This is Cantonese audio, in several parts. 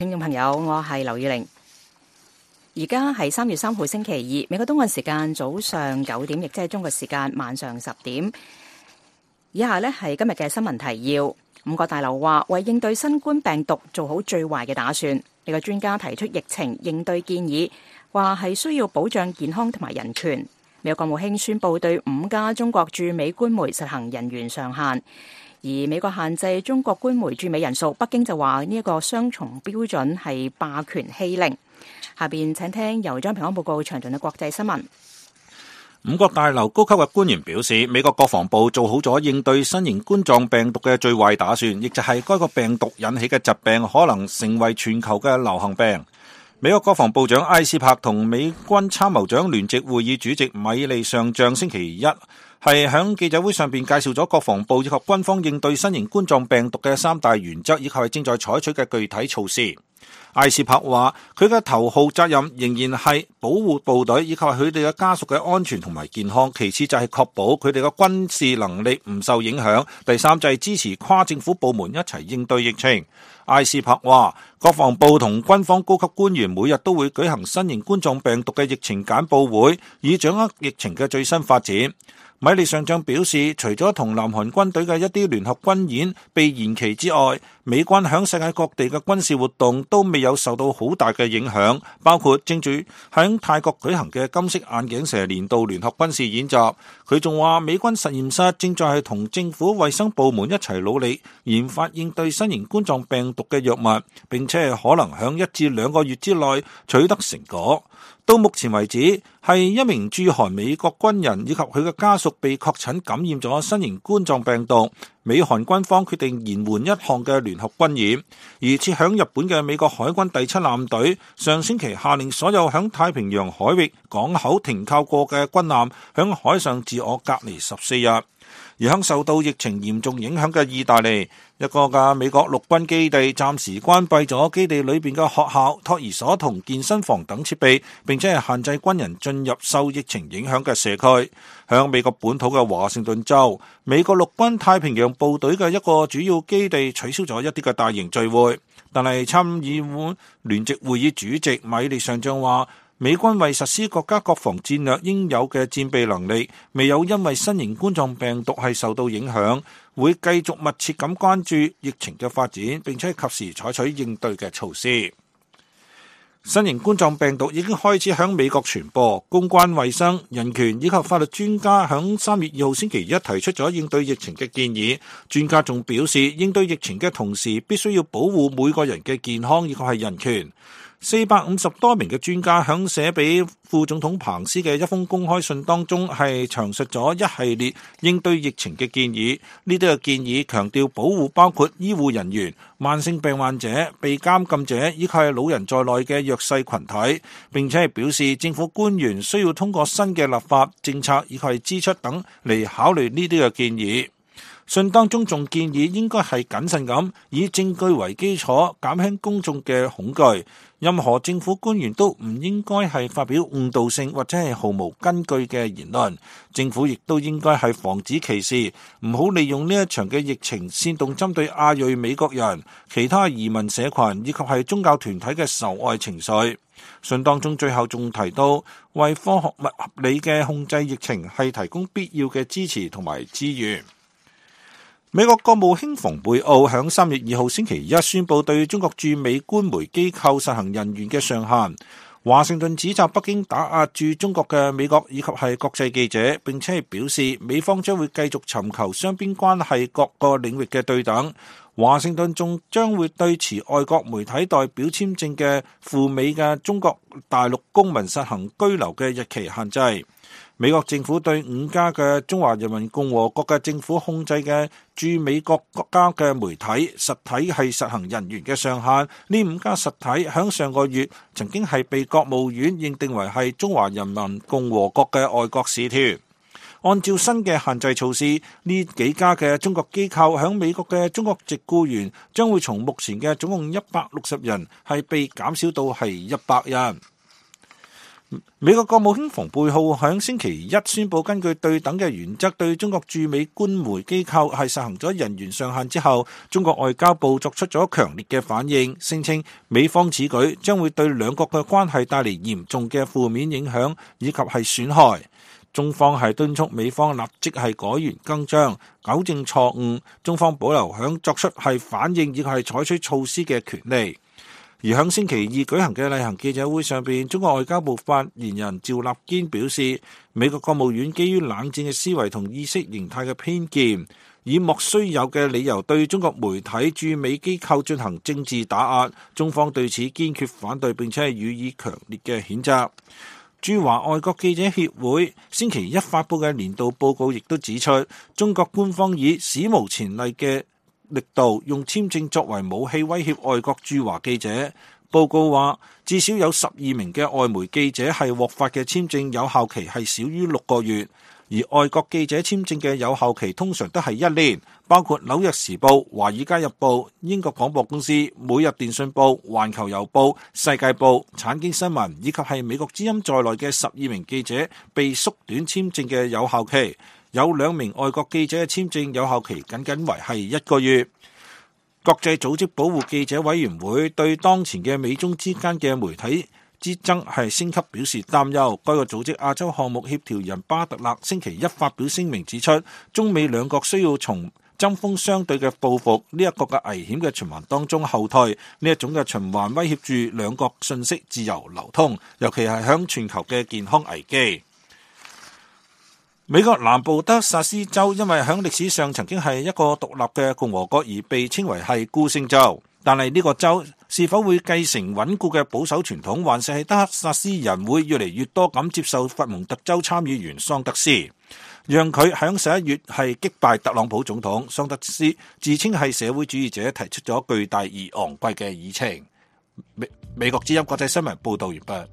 聽眾朋友，我係劉宇玲。而家係3月3號星期二，美國東岸時間早上9點，亦即係中國時間晚上10點。以下呢係今日嘅新聞提要。五角大樓話為應對新冠病毒做好最壞嘅打算。呢個專家提出疫情應對建議，話係需要保障健康同埋人權。美國國務卿宣布對5家中國駐美官媒實行人員上限，而美國限制中國官媒駐美人數，北京就話呢一個雙重標準係霸權欺凌。下邊請聽由張平安報告詳盡嘅國際新聞。 五角大樓高級嘅官員表示，美國國防部做好咗應對新型冠狀病毒嘅最壞打算，亦就係該個病毒引起嘅疾病可能成為全球嘅流行病。美國國防部長埃斯珀同美軍參謀長聯席會議主席米利上將星期一係喺記者會上邊介紹咗國防部以及軍方應對新型冠狀病毒嘅3大原則，以及係正在採取嘅具體措施。埃斯珀話佢嘅頭號責任仍然係保護部隊以及佢哋嘅家屬嘅安全同埋健康，其次就係確保佢哋嘅軍事能力唔受影響，第三就係支持跨政府部門一齊應對疫情。埃斯珀話國防部同軍方高級官員每日都會舉行新型冠狀病毒嘅疫情簡報會，以掌握疫情嘅最新發展。米利上將表示，除咗同南韓軍隊嘅一啲聯合軍演被延期之外，美軍響世界各地嘅軍事活動都未有受到好大嘅影響，包括正住響泰國舉行嘅金色眼鏡蛇年度聯合軍事演習。佢仲話美軍實驗室正在係同政府衛生部門一齊努力研發應對新型冠狀病毒嘅藥物，並且係可能響1至2個月之內取得成果。到目前為止，係一名駐韓美國軍人以及佢嘅家屬被確診感染咗新型冠狀病毒。美韓軍方決定延緩一項嘅聯合軍演，而設響日本嘅美國海軍第7艦隊上星期下令所有響太平洋海域港口停靠過嘅軍艦響海上自我隔離14日。而響受到疫情嚴重影響嘅意大利，一個嘅美國陸軍基地暫時關閉咗基地裏邊嘅學校、托兒所同健身房等設備，並且係限制軍人進入受疫情影響嘅社區。響美國本土嘅華盛頓州，美國陸軍太平洋部隊嘅一個主要基地取消咗一啲嘅大型聚會，但係參議院聯席會議主席米利上將話，美軍為實施國家國防戰略應有嘅戰備能力，未有因為新型冠狀病毒係受到影響，會繼續密切咁關注疫情嘅發展，並且及時採取應對嘅措施。新型冠狀病毒已經開始響美國傳播，公關衛生、人權以及法律專家響3月2號星期一提出咗應對疫情嘅建議。專家仲表示，應對疫情嘅同時，必須要保護每個人嘅健康以及係人權。450多名嘅專家響寫俾副總統彭斯嘅一封公開信當中，係詳述咗一系列應對疫情嘅建議。呢啲嘅建議強調保護包括醫護人員、慢性病患者、被監禁者以及係老人在內嘅弱勢群體，並且係表示政府官員需要通過新嘅立法、政策以及係支出等嚟考慮呢啲嘅建議。信當中仲建議應該係謹慎咁以證據為基礎，減輕公眾嘅恐懼。任何政府官員都唔應該係發表誤導性或者係毫無根據嘅言論。政府亦都應該係防止歧視，唔好利用呢一場嘅疫情煽動針對亞裔美國人、其他移民社群以及係宗教團體嘅仇外情緒。信當中最後仲提到，為科學合理嘅控制疫情係提供必要嘅支持同埋資源。美國國務卿蓬佩奧響3月2號星期一宣布對中國駐美官媒機構實行人員嘅上限。華盛頓指責北京打壓駐中國嘅美國以及係國際記者，並且係表示美方將會繼續尋求雙邊關係各個領域嘅對等。華盛頓仲將會對持外國媒體代表簽證嘅赴美嘅中國大陸公民實行居留嘅日期限制。美國政府對5家嘅中華人民共和國嘅政府控制嘅駐美國家嘅媒體實體係實行人員嘅上限。呢5家實體響上個月曾經係被國務院認定為係中華人民共和國嘅外國使團。按照新嘅限制措施，呢幾家嘅中國機構響美國嘅中國籍僱員將會從目前嘅總共160人係被減少到係100人。 美國國務卿蓬佩奧響星期一宣布，根據對等嘅原則對中國駐美官媒機構係實行咗人員上限之後，中國外交部作出咗強烈嘅反應，聲稱美方此舉將會對兩國嘅關係帶嚟嚴重嘅負面影響以及係損害。中方係敦促美方立即係改弦更張，糾正錯誤。中方保留響作出係反應以及係採取措施嘅權利。而響星期二舉行嘅例行記者會上邊，中國外交部發言人趙立堅表示，美國國務院基於冷戰嘅思維同意識形態嘅偏見，以莫須有嘅理由對中國媒體駐美機構進行政治打壓，中方對此堅決反對，並且係予以強烈嘅譴責。駐華外國記者協會星期一發佈嘅年度報告亦都指出，中國官方以史無前例嘅力度用簽證作為武器威脅外國駐華記者。報告話，至少有12名嘅外媒記者係獲發嘅簽證有效期係少於6個月，而外國記者簽證嘅有效期通常都係1年，包括紐約時報、華爾街日報、英國廣播公司、每日電訊報、環球郵報、世界報、產經新聞以及係美國之音在內嘅12名記者被縮短簽證嘅有效期。有2名外國記者嘅簽證有效期僅僅為係1個月。國際組織保護記者委員會對當前嘅美中之間嘅媒體之爭係升級表示擔憂。該個組織亞洲項目協調人巴特勒星期一發表聲明指出，中美兩國需要從針鋒相對嘅報復呢一個嘅危險嘅循環當中後退，呢一種嘅循環威脅住兩國信息自由流通，尤其係響全球嘅健康危機。美國南部德薩斯州因為響歷史上曾經係一個獨立嘅共和國而被稱為係孤星州，但係呢個州是否會繼承穩固嘅保守傳統，還是係德薩斯人會越嚟越多咁接受佛蒙特州參議員桑德斯，讓佢響11月係擊敗特朗普總統。桑德斯自稱係社會主義者，提出咗巨大而昂貴嘅議程。美國之音國際新聞報道完畢。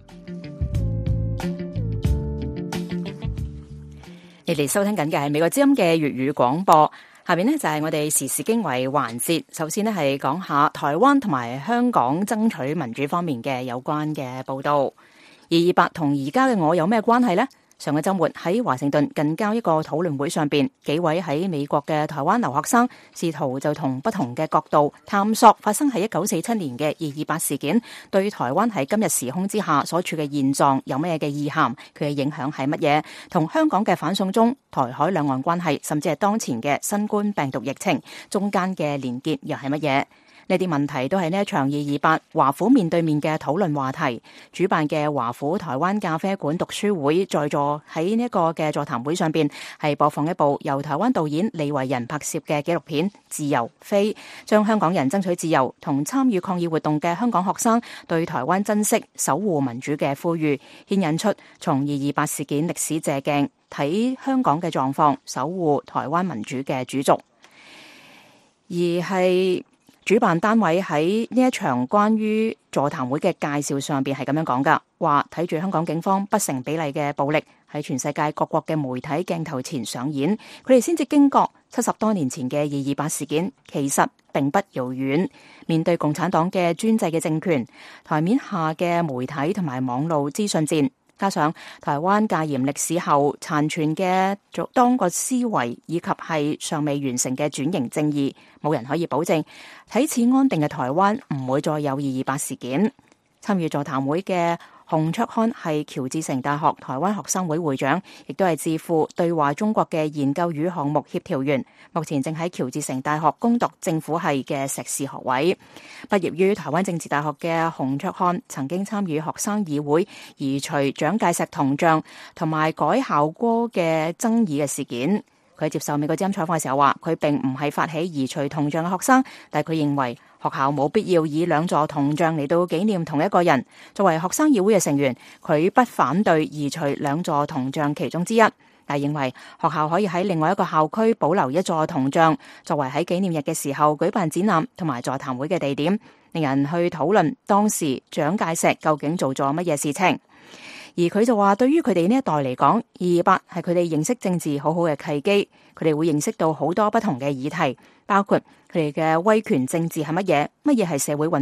你哋收聽緊嘅係美國之音嘅粵語廣播，下邊呢就係我哋時事經緯環節。首先呢係講下台灣同埋香港爭取民主方面嘅有關嘅報道。228同而家嘅我有咩關係呢？上個週末喺華盛頓近郊一個討論會上邊，幾位喺美國嘅台灣留學生試圖就從不同嘅角度探索發生喺1947年嘅228事件對台灣喺今日時空之下所處嘅現狀有咩嘅意涵，佢嘅影響係乜嘢，同香港嘅反送中、台海兩岸關係，甚至係當前嘅新冠病毒疫情中間嘅連結又係乜嘢？呢啲問題都係呢一場228華府面對面嘅討論話題。主辦嘅華府台灣咖啡館讀書會在座喺呢一個嘅座談會上邊，係播放一部由台灣導演李維仁拍攝嘅紀錄片《自由飛》，將香港人爭取自由同參與抗議活動嘅香港學生對台灣珍惜守護民主嘅呼籲，牽引出從228事件歷史借鏡睇香港嘅狀況，守護台灣民主嘅主軸，而係。主辦單位喺呢一場關於座談會嘅介紹上邊係咁樣講噶，話睇住香港警方不成比例嘅暴力喺全世界各國嘅媒體鏡頭前上演，佢哋先至驚覺70多年前嘅228事件其實並不遙遠。面對共產黨嘅專制嘅政權，台面下嘅媒體同埋網絡資訊戰，加上台灣戒嚴歷史後殘存嘅當個思維以及係尚未完成嘅轉型正義，冇人可以保證睇似安定嘅台灣唔會再有228事件。參與座談會嘅洪卓漢係喬治城大學台灣學生會會長，亦都係智庫對話中國嘅研究與項目協調員，目前正喺喬治城大學攻讀政府系嘅碩士學位。畢業於台灣政治大學嘅洪卓漢曾經參與學生議會移除蔣介石銅像同埋改校歌嘅爭議嘅事件。佢接受美國之音採訪嘅時候話，佢並唔係發起移除銅像嘅學生，但係佢認為學校冇必要以2座銅像嚟到紀念同一個人。作為學生議會嘅成員，佢不反對移除2座銅像其中之一，但係認為學校可以喺另外一個校區保留1座銅像，作為喺紀念日嘅時候舉辦展覽同埋座談會嘅地點，令人去討論當時蔣介石究竟做咗乜嘢事情。而佢就話，對於佢哋呢一代嚟講，228係佢哋認識政治好好嘅契機，佢哋會認識到好多不同嘅議題，包括佢哋嘅威權政治係乜嘢，乜嘢係社會運動，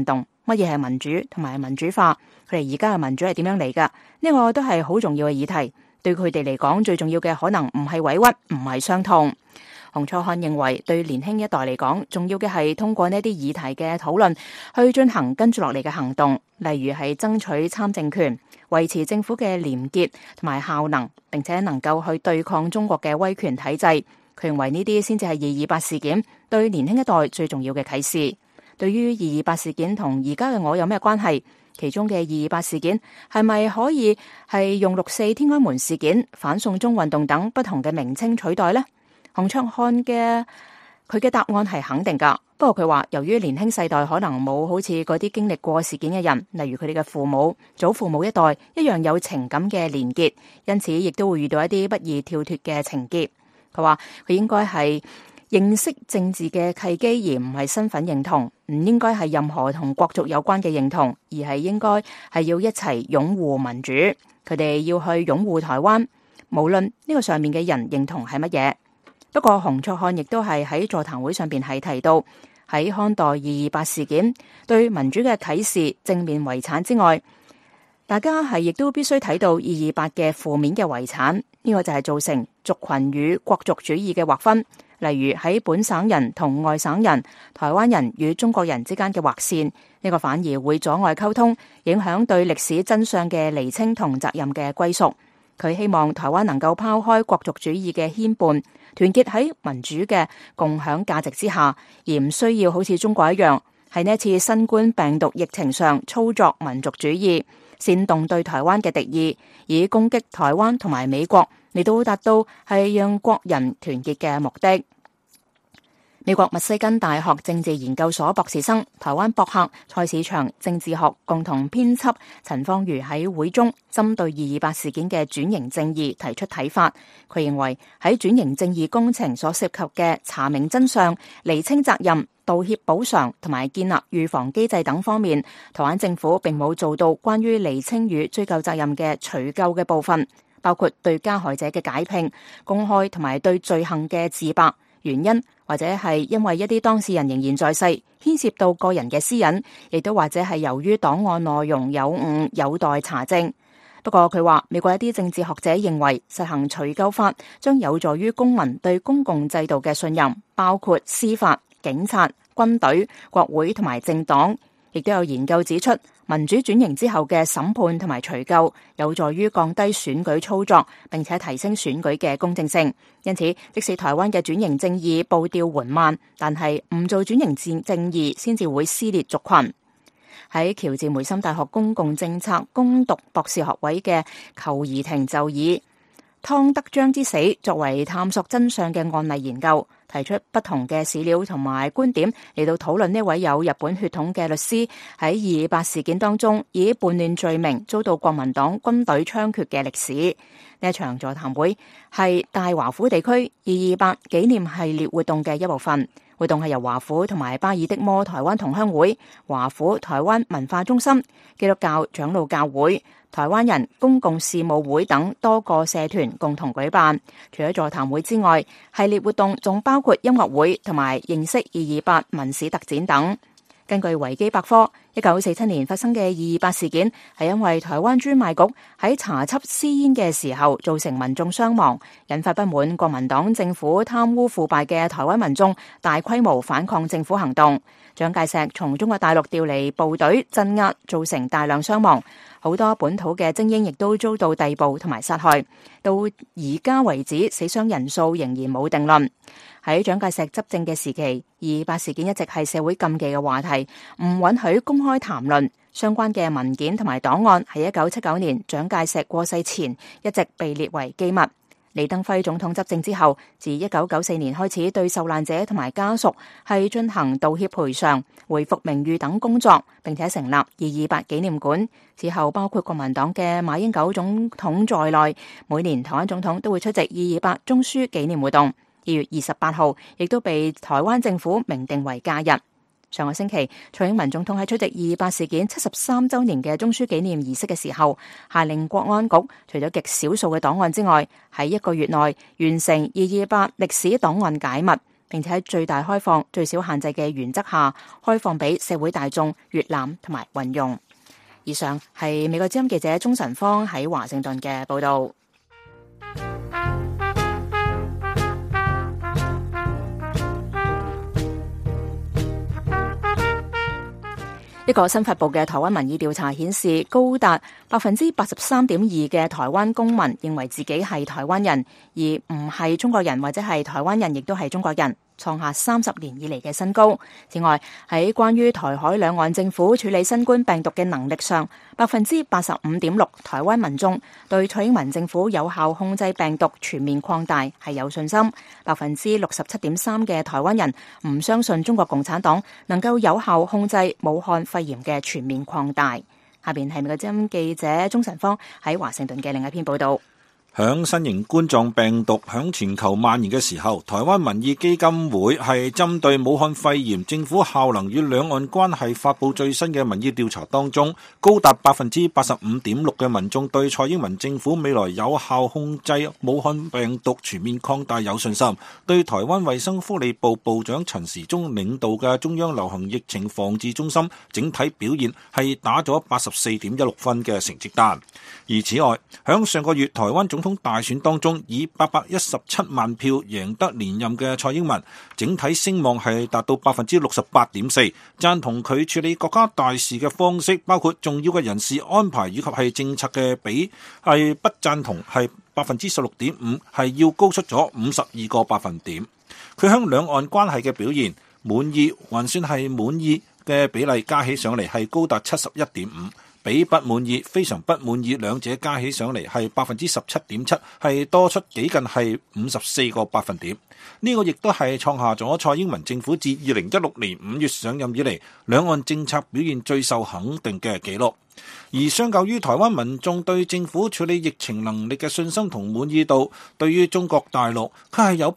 乜嘢係民主同埋民主化，佢哋而家嘅民主係點樣嚟㗎？呢個都係好重要嘅議題。對佢哋嚟講，最重要嘅可能唔係委屈，唔係傷痛。洪楚漢認為，對年輕一代嚟講，重要嘅係通過呢啲議題嘅討論，去進行跟住落嚟嘅行動，例如係爭取參政權、維持政府嘅廉潔同埋效能，並且能夠去對抗中國嘅威權體制。佢認為呢啲先至係228事件對年輕一代最重要嘅啟示。對於228事件同而家嘅我有咩關係？其中嘅228事件係咪可以係用6.4天安門事件、反送中運動等不同嘅名稱取代呢？洪楚漢佢嘅答案係肯定噶。不過佢話，由於年輕世代可能冇好似嗰啲經歷過事件嘅人，例如佢哋嘅父母、祖父母一代一樣有情感嘅連結，因此亦都會遇到一啲不易跳脫嘅情結。佢話佢應該係認識政治嘅契機，而唔係身份認同，唔應該係任何同國族有關嘅認同，而係應該係要一齊擁護民主。佢哋要去擁護台灣，無論呢個上面嘅人認同係乜嘢。不過洪楚漢亦都係喺座談會上邊係提到，喺看待228事件對民主嘅啟示、正面遺產之外，大家係亦都必須睇到228嘅負面嘅遺產。呢個就係造成族群與國族主義嘅劃分，例如喺本省人同外省人、台灣人與中國人之間嘅劃線，呢個反而會阻礙溝通，影響對歷史真相嘅釐清同責任嘅歸屬。佢希望台灣能夠拋開國族主義嘅牽絆，團結喺民主嘅共享價值之下，而唔需要好似中國一樣喺呢一次新冠病毒疫情上操作民族主義，煽動對台灣嘅敵意，以攻擊台灣同埋美國，嚟到達到係讓國人團結嘅目的。美國密西根大學政治研究所博士生、台灣博客蔡市祥政治學共同編輯陳芳瑜喺會中針對228事件嘅轉型正義提出睇法。佢認為喺轉型正義工程所涉及嘅查明真相、釐清責任、道歉補償同埋建立預防機制等方面，台灣政府並冇做到關於釐清與追究責任嘅除舊嘅部分，包括對加害者嘅解聘、公開同埋對罪行嘅自白原因，或者係因為一啲當事人仍然在世，牽涉到個人嘅私隱，亦都或者係由於檔案內容有誤，有待查證。不過佢話，美國一啲政治學者認為，實行除舊法將有助於公民對公共制度嘅信任，包括司法、警察、軍隊、國會同埋政黨。亦都有研究指出，民主轉型之後嘅審判同埋除舊有助於降低選舉操作，並且提升選舉嘅公正性。因此，即使台灣嘅轉型正義步調緩慢，但係唔做轉型正義先至會撕裂族群。喺喬治梅森大學公共政策攻讀博士學位嘅裘怡婷就以湯德章之死作為探索真相嘅案例研究，提出不同嘅史料同埋觀點嚟到討論呢位有日本血統嘅律師喺228事件當中以叛亂罪名遭到國民黨軍隊槍決嘅歷史。呢一場座談會係大華府地區228紀念系列活動嘅一部分。活動係由華府同埋巴爾的摩台灣同鄉會、華府台灣文化中心、基督教長老教會、台灣人公共事務會等多個社團共同舉辦。除咗座談會之外，系列活動仲包括音樂會同埋認識228文史特展等。根據維基百科，1947年發生嘅228事件係因為台灣專賣局喺查緝私煙嘅時候造成民眾傷亡，引發不滿國民黨政府貪污腐敗嘅台灣民眾大規模反抗政府行動。蔣介石從中國大陸調嚟部隊鎮壓，造成大量傷亡，好多本土嘅精英亦都遭到逮捕同埋殺害。到而家為止，死傷人數仍然冇定論。喺蔣介石執政嘅時期，228事件一直係社會禁忌嘅話題，唔允許公開談論。相關嘅文件同埋檔案喺1979年蔣介石過世前一直被列為機密。李登輝總統執政之後，自1994年開始對受難者同埋家屬係進行道歉賠償、恢復名譽等工作，並且成立228紀念館。此後包括國民黨嘅馬英九總統在內，每年台灣總統都會出席228中樞紀念活動。2月28號亦都被台灣政府明定為假日。上個星期，蔡英文總統喺出席228事件73週年嘅中樞紀念儀式嘅時候，下令國安局除咗極少數嘅檔案之外，喺1個月內完成228歷史檔案解密， 並且喺最大開放、最少限制嘅原則下，開放俾社會大眾閲覽同埋運用。以上係美國之音記者鍾晨芳喺華盛頓嘅報導。一個新發佈嘅台灣民意調查顯示，高達83.2%嘅台灣公民認為自己係台灣人，而唔係中國人或者係台灣人，亦都係中國人，創下30年以嚟嘅新高。此外，喺關於台海兩岸政府處理新冠病毒嘅能力上，85.6%台灣民眾對蔡英文政府有效控制病毒全面擴大係有信心，67.3%嘅台灣人唔相信中國共產黨能夠有效控制武漢肺炎嘅全面擴大。下邊係美國之音記者鍾晨芳喺華盛頓嘅另一篇報道。 響新型冠狀病毒響全球蔓延嘅時候，台灣民意基金會係針對武漢肺炎政府效能與兩岸關係發布最新嘅民意調查當中，高達85.6%嘅民眾對蔡英文政府未來有效控制武漢病毒全面擴大有信心，對台灣衛生福利部部長陳時中領導嘅中央流行疫情防治中心整體表現係打咗84.16分嘅成績單。而此外，響上個月台灣總統大選當中，以817萬票贏得連任嘅蔡英文，整體聲望係達到68.4%，贊同佢處理國家大事嘅方式，包括重要嘅人事安排以及係政策嘅比係不贊同係16.5%，係要高出咗52個百分點。佢響兩岸關係嘅表現，滿意還算係滿意嘅比例加起上嚟係高達71.5%。比不滿意、非常不滿意兩者加起上嚟係17.7%，係多出幾近係54個百分點。呢個亦都係創下咗蔡英文政府自2016年5月上任以嚟兩岸政策表現最受肯定嘅紀錄。而相較於台灣民眾對政府處理疫情能力嘅信心同滿意度，對於中國大陸，佢係有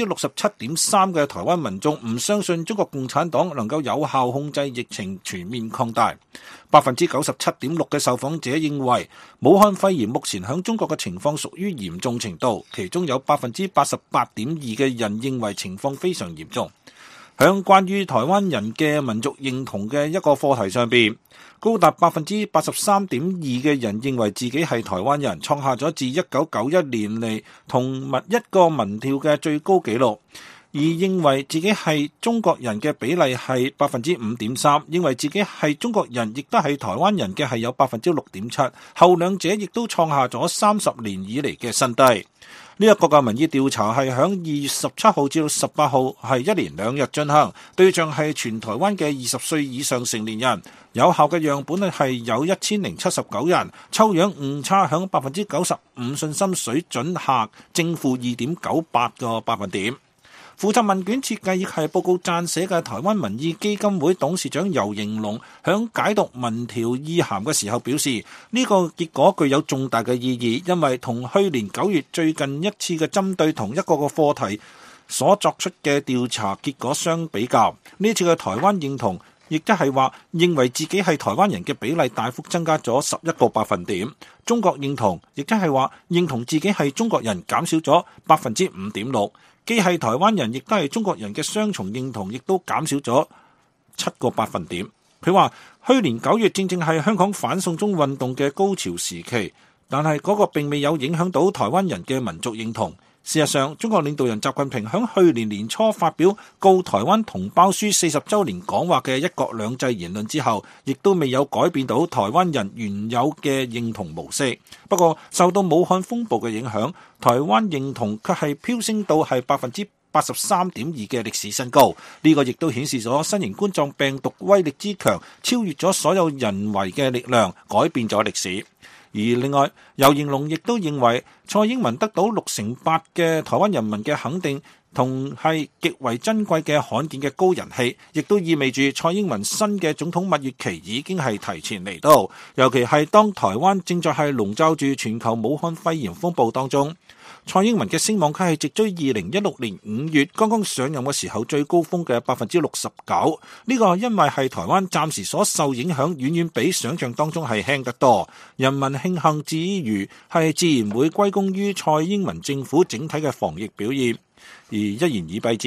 67.3%嘅台灣民眾唔相信中國共產黨能夠有效控制疫情全面擴大。97.6% 嘅受訪者認為武漢肺炎目前響中國嘅情況屬於嚴重程度，其中有88.2% 嘅人認為情況非常嚴重。響關於台灣人嘅民族認同嘅一個課題上邊，高達83.2% 嘅人認為自己係台灣人，創下咗自1991年嚟同一個民調嘅最高紀錄。而認為自己係中國人嘅比例係 5.3%， 認為自己係中國人亦都係台灣人嘅係有 6.7%， 後兩者亦都創下咗30年以嚟嘅新低。呢一個嘅民意調查係響2月17號至到18號係一連2日進行，對象係全台灣嘅20歲以上成年人，有效嘅樣本係有1079人，抽樣誤差響 95% 信心水準下正負 2.98 個百分點。負責問卷設計亦係報告撰寫嘅台灣民意基金會董事長游盈隆響解讀民調意涵嘅時候表示，呢個結果具有重大嘅意義，因為同去年9月最近一次嘅針對同一個課題所作出嘅調查結果相比較，呢次嘅台灣認同亦即係話認為自己係台灣人嘅比例大幅增加咗11個百分點，中國認同亦即係話認同自己係中國人減少咗 5.6%，既係台灣人亦都係中國人嘅雙重認同亦都減少咗7個百分點。佢話去年9月正正係香港反送中運動嘅高潮時期，但係嗰個並未有影響到台灣人嘅民族認同。事實上，中國領導人習近平響去年年初發表告台灣同胞書40週年講話嘅一國兩制言論之後，亦都未有改變到台灣人原有嘅認同模式。不過受到武漢風暴嘅影響，台灣認同卻係飆升到係83.2%嘅歷史新高。呢個亦都顯示咗新型冠狀病毒威力之強，超越咗所有人為嘅力量，改變咗歷史。而另外，游盈隆亦都認為蔡英文得到68%嘅台灣人民嘅肯定，同係極為珍貴嘅罕見嘅高人氣，亦都意味住蔡英文新嘅總統蜜月期已經係提前嚟到。尤其係當台灣正在係籠罩住全球武漢肺炎風暴當中，蔡英文嘅聲望佢係直追2016年5月剛剛上任嘅時候最高峰嘅 69%。呢個因為係台灣暫時所受影響遠遠比想象當中係輕得多。人民慶幸之餘，係自然會歸功於蔡英文政府整體嘅防疫表現。而一言以蔽之，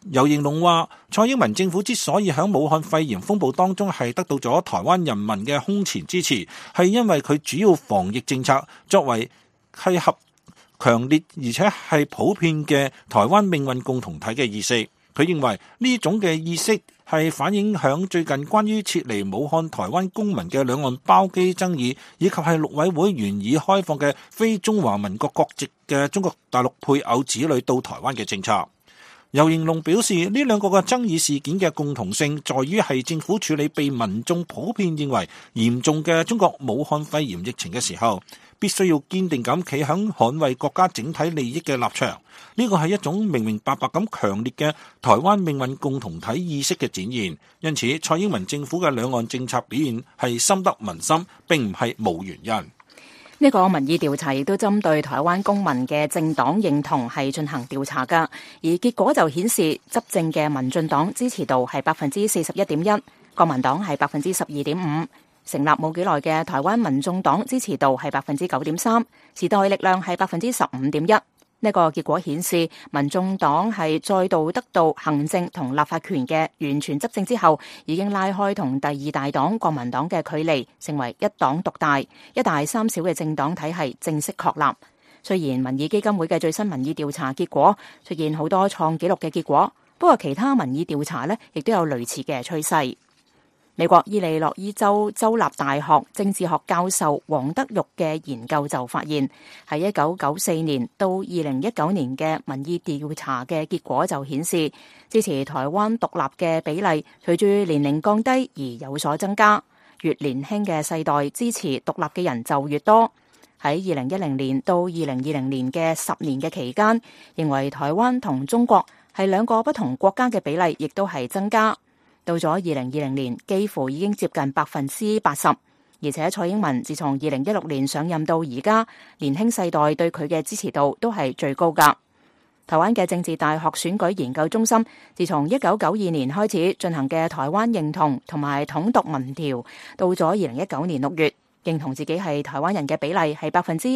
游盈隆話，蔡英文政府之所以喺武漢肺炎風暴當中係得到咗台灣人民嘅空前支持，係因為佢主要防疫政策作為係合強烈而且係普遍嘅台灣命運共同體嘅意識。佢認為呢種嘅意識係反映響最近關於撤離武漢台灣公民嘅兩岸包機爭議，以及係陸委會原已開放嘅非中華民國國籍嘅中國大陸配偶子女到台灣嘅政策。游盈隆表示，呢兩個嘅爭議事件嘅共同性在於係政府處理被民眾普遍認為嚴重嘅中國武漢肺炎疫情嘅時候，必須要堅定咁企響捍衛國家整體利益嘅立場。呢個係一種明明白白咁強烈嘅台灣命運共同體意識嘅展現。因此，蔡英文政府嘅兩岸政策表現係深得民心，並唔係冇原因。 呢個民意調查亦都針對台灣公民嘅政黨認同係進行調查㗎，而結果就顯示執政嘅民進黨支持度係41.1%，國民黨係12.5%，成立冇幾耐嘅台灣民眾黨支持度係9.3%，時代力量係15.1%。呢個結果顯示，民眾黨係再度得到行政同立法權嘅完全執政之後，已經拉開同第二大黨國民黨嘅距離，成為一黨獨大、一大三小嘅政黨體系正式確立。雖然民意基金會嘅最新民意調查結果出現好多創紀錄嘅結果，不過其他民意調查呢亦都有類似嘅趨勢。美國伊利諾伊州州立大學政治學教授黃德育嘅研究就發現，喺1994年到2019年嘅民意調查嘅結果就顯示，支持台灣獨立嘅比例隨住年齡降低而有所增加，越年輕嘅世代支持獨立嘅人就越多。喺2010年到2020年嘅10年嘅期間，認為台灣同中國係兩個不同國家嘅比例亦都係增加。到咗2020年，幾乎已經接近80%，而且蔡英文自從2016年上任到而家，年輕世代對佢嘅支持度都係最高㗎。台灣嘅政治大學選舉研究中心自從1992年開始進行嘅台灣認同同埋統獨民調，到咗2019年6月，認同自己係台灣人嘅比例係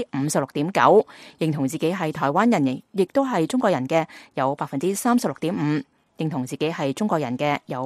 56.9%，認同自己係台灣人亦都係中國人嘅有36.5%。認同自己係中國人嘅有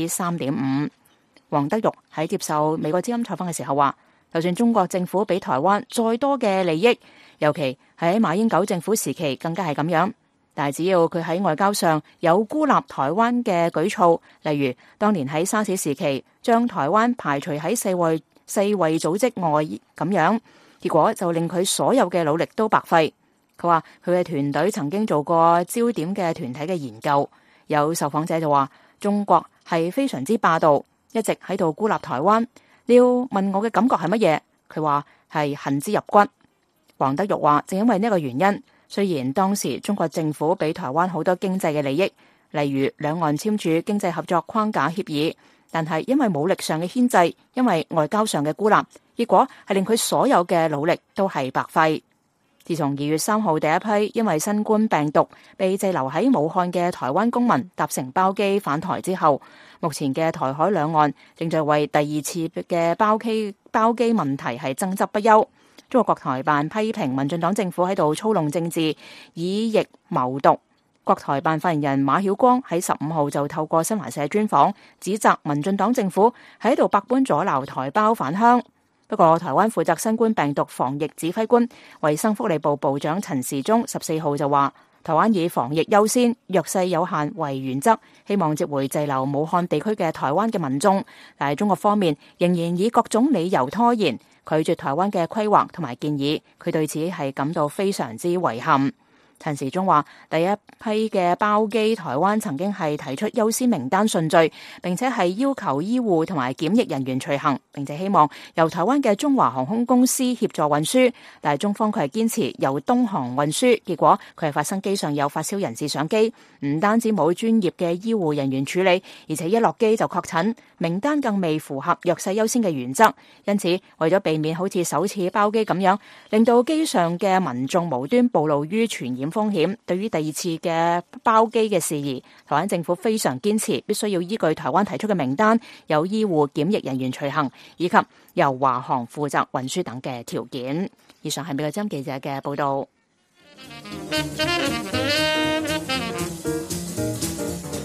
3.5%。黃德育喺接受美國之音採訪嘅時候話，就算中國政府俾台灣再多嘅利益，尤其係喺馬英九政府時期更加係咁樣，但係只要佢喺外交上有孤立台灣嘅舉措，例如當年喺沙士時期將台灣排除喺世衛組織外咁樣，結果就令佢所有嘅努力都白費。佢話佢嘅團隊曾經做過焦點嘅團體嘅研究。有受訪者就話，中國係非常之霸道，一直喺度孤立台灣。你要問我嘅感覺係乜嘢？佢話係恨之入骨。黃德育話，正因為呢個原因，雖然當時中國政府俾台灣好多經濟嘅利益，例如兩岸簽署經濟合作框架協議，但係因為武力上嘅牽制，因為外交上嘅孤立，結果係令佢所有嘅努力都係白費。自從2月3號第一批因為新冠病毒被滯留喺武漢嘅台灣公民搭乘包機返台之後，目前嘅台海兩岸正在為第二次嘅包機問題係爭執不休。中國國台辦批評民進黨政府喺度操弄政治，以疫謀獨。國台辦發言人馬曉光喺15號就透過新華社專訪，指責民進黨政府喺度百般阻撓台胞返鄉。不過，台灣負責新冠病毒防疫指揮官、衛生福利部部長陳時中14號就話，台灣以防疫優先、弱勢有限為原則，希望接回滯留武漢地區嘅台灣嘅民眾，但係中國方面仍然以各種理由拖延，拒絕台灣嘅規劃同埋建議，佢對此係感到非常之遺憾。陳時中話，第一批嘅包機台灣曾經係提出優先名單順序，並且係要求醫護同埋檢疫人員隨行，並且希望由台灣嘅中華航空公司協助運輸，但係中方佢係堅持由東航運輸，結果佢係發生機上有發燒人士上機，唔單止冇專業嘅醫護人員處理，而且一落機就確診，名單更未符合弱勢優先嘅原則，因此為咗避免好似首次包機咁樣，令到機上嘅民眾無端暴露於傳染風險，對於第二次嘅包機嘅事宜，台灣政府非常堅持，必須要依據台灣提出嘅名單，有醫護檢疫人員隨行，以及由華航負責運輸等嘅條件。以上係美國之音記者嘅報道。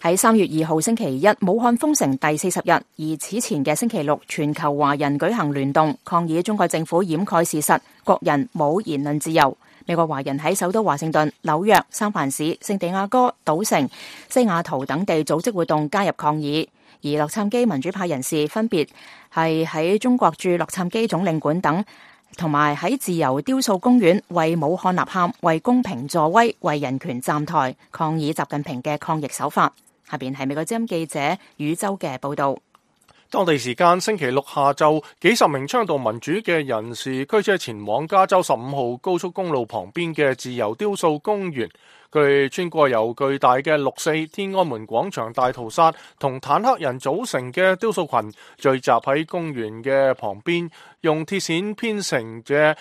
喺3月2號星期一，武漢封城第40日，而此前嘅星期六，全球華人舉行聯動，抗議中國政府掩蓋事實，國人冇言論自由。美國華人喺首都華盛頓、紐約、三藩市、聖地亞哥、賭城、西雅圖等地組織活動加入抗議，而洛杉磯民主派人士分別係喺中國駐洛杉磯總領館等，同埋喺自由雕塑公園為武漢吶喊，為公平助威，為人權站台，抗議習近平嘅抗疫手法。下邊係美國之音記者宇宙嘅報道。 當地時間星期六下晝，幾十名倡導民主嘅人士驅車前往加州15號高速公路旁邊嘅自由雕塑公園。佢哋穿過由巨大嘅6·4天安門廣場大屠殺同坦克人組成嘅雕塑群，聚集喺公園嘅旁邊，用鐵線編成嘅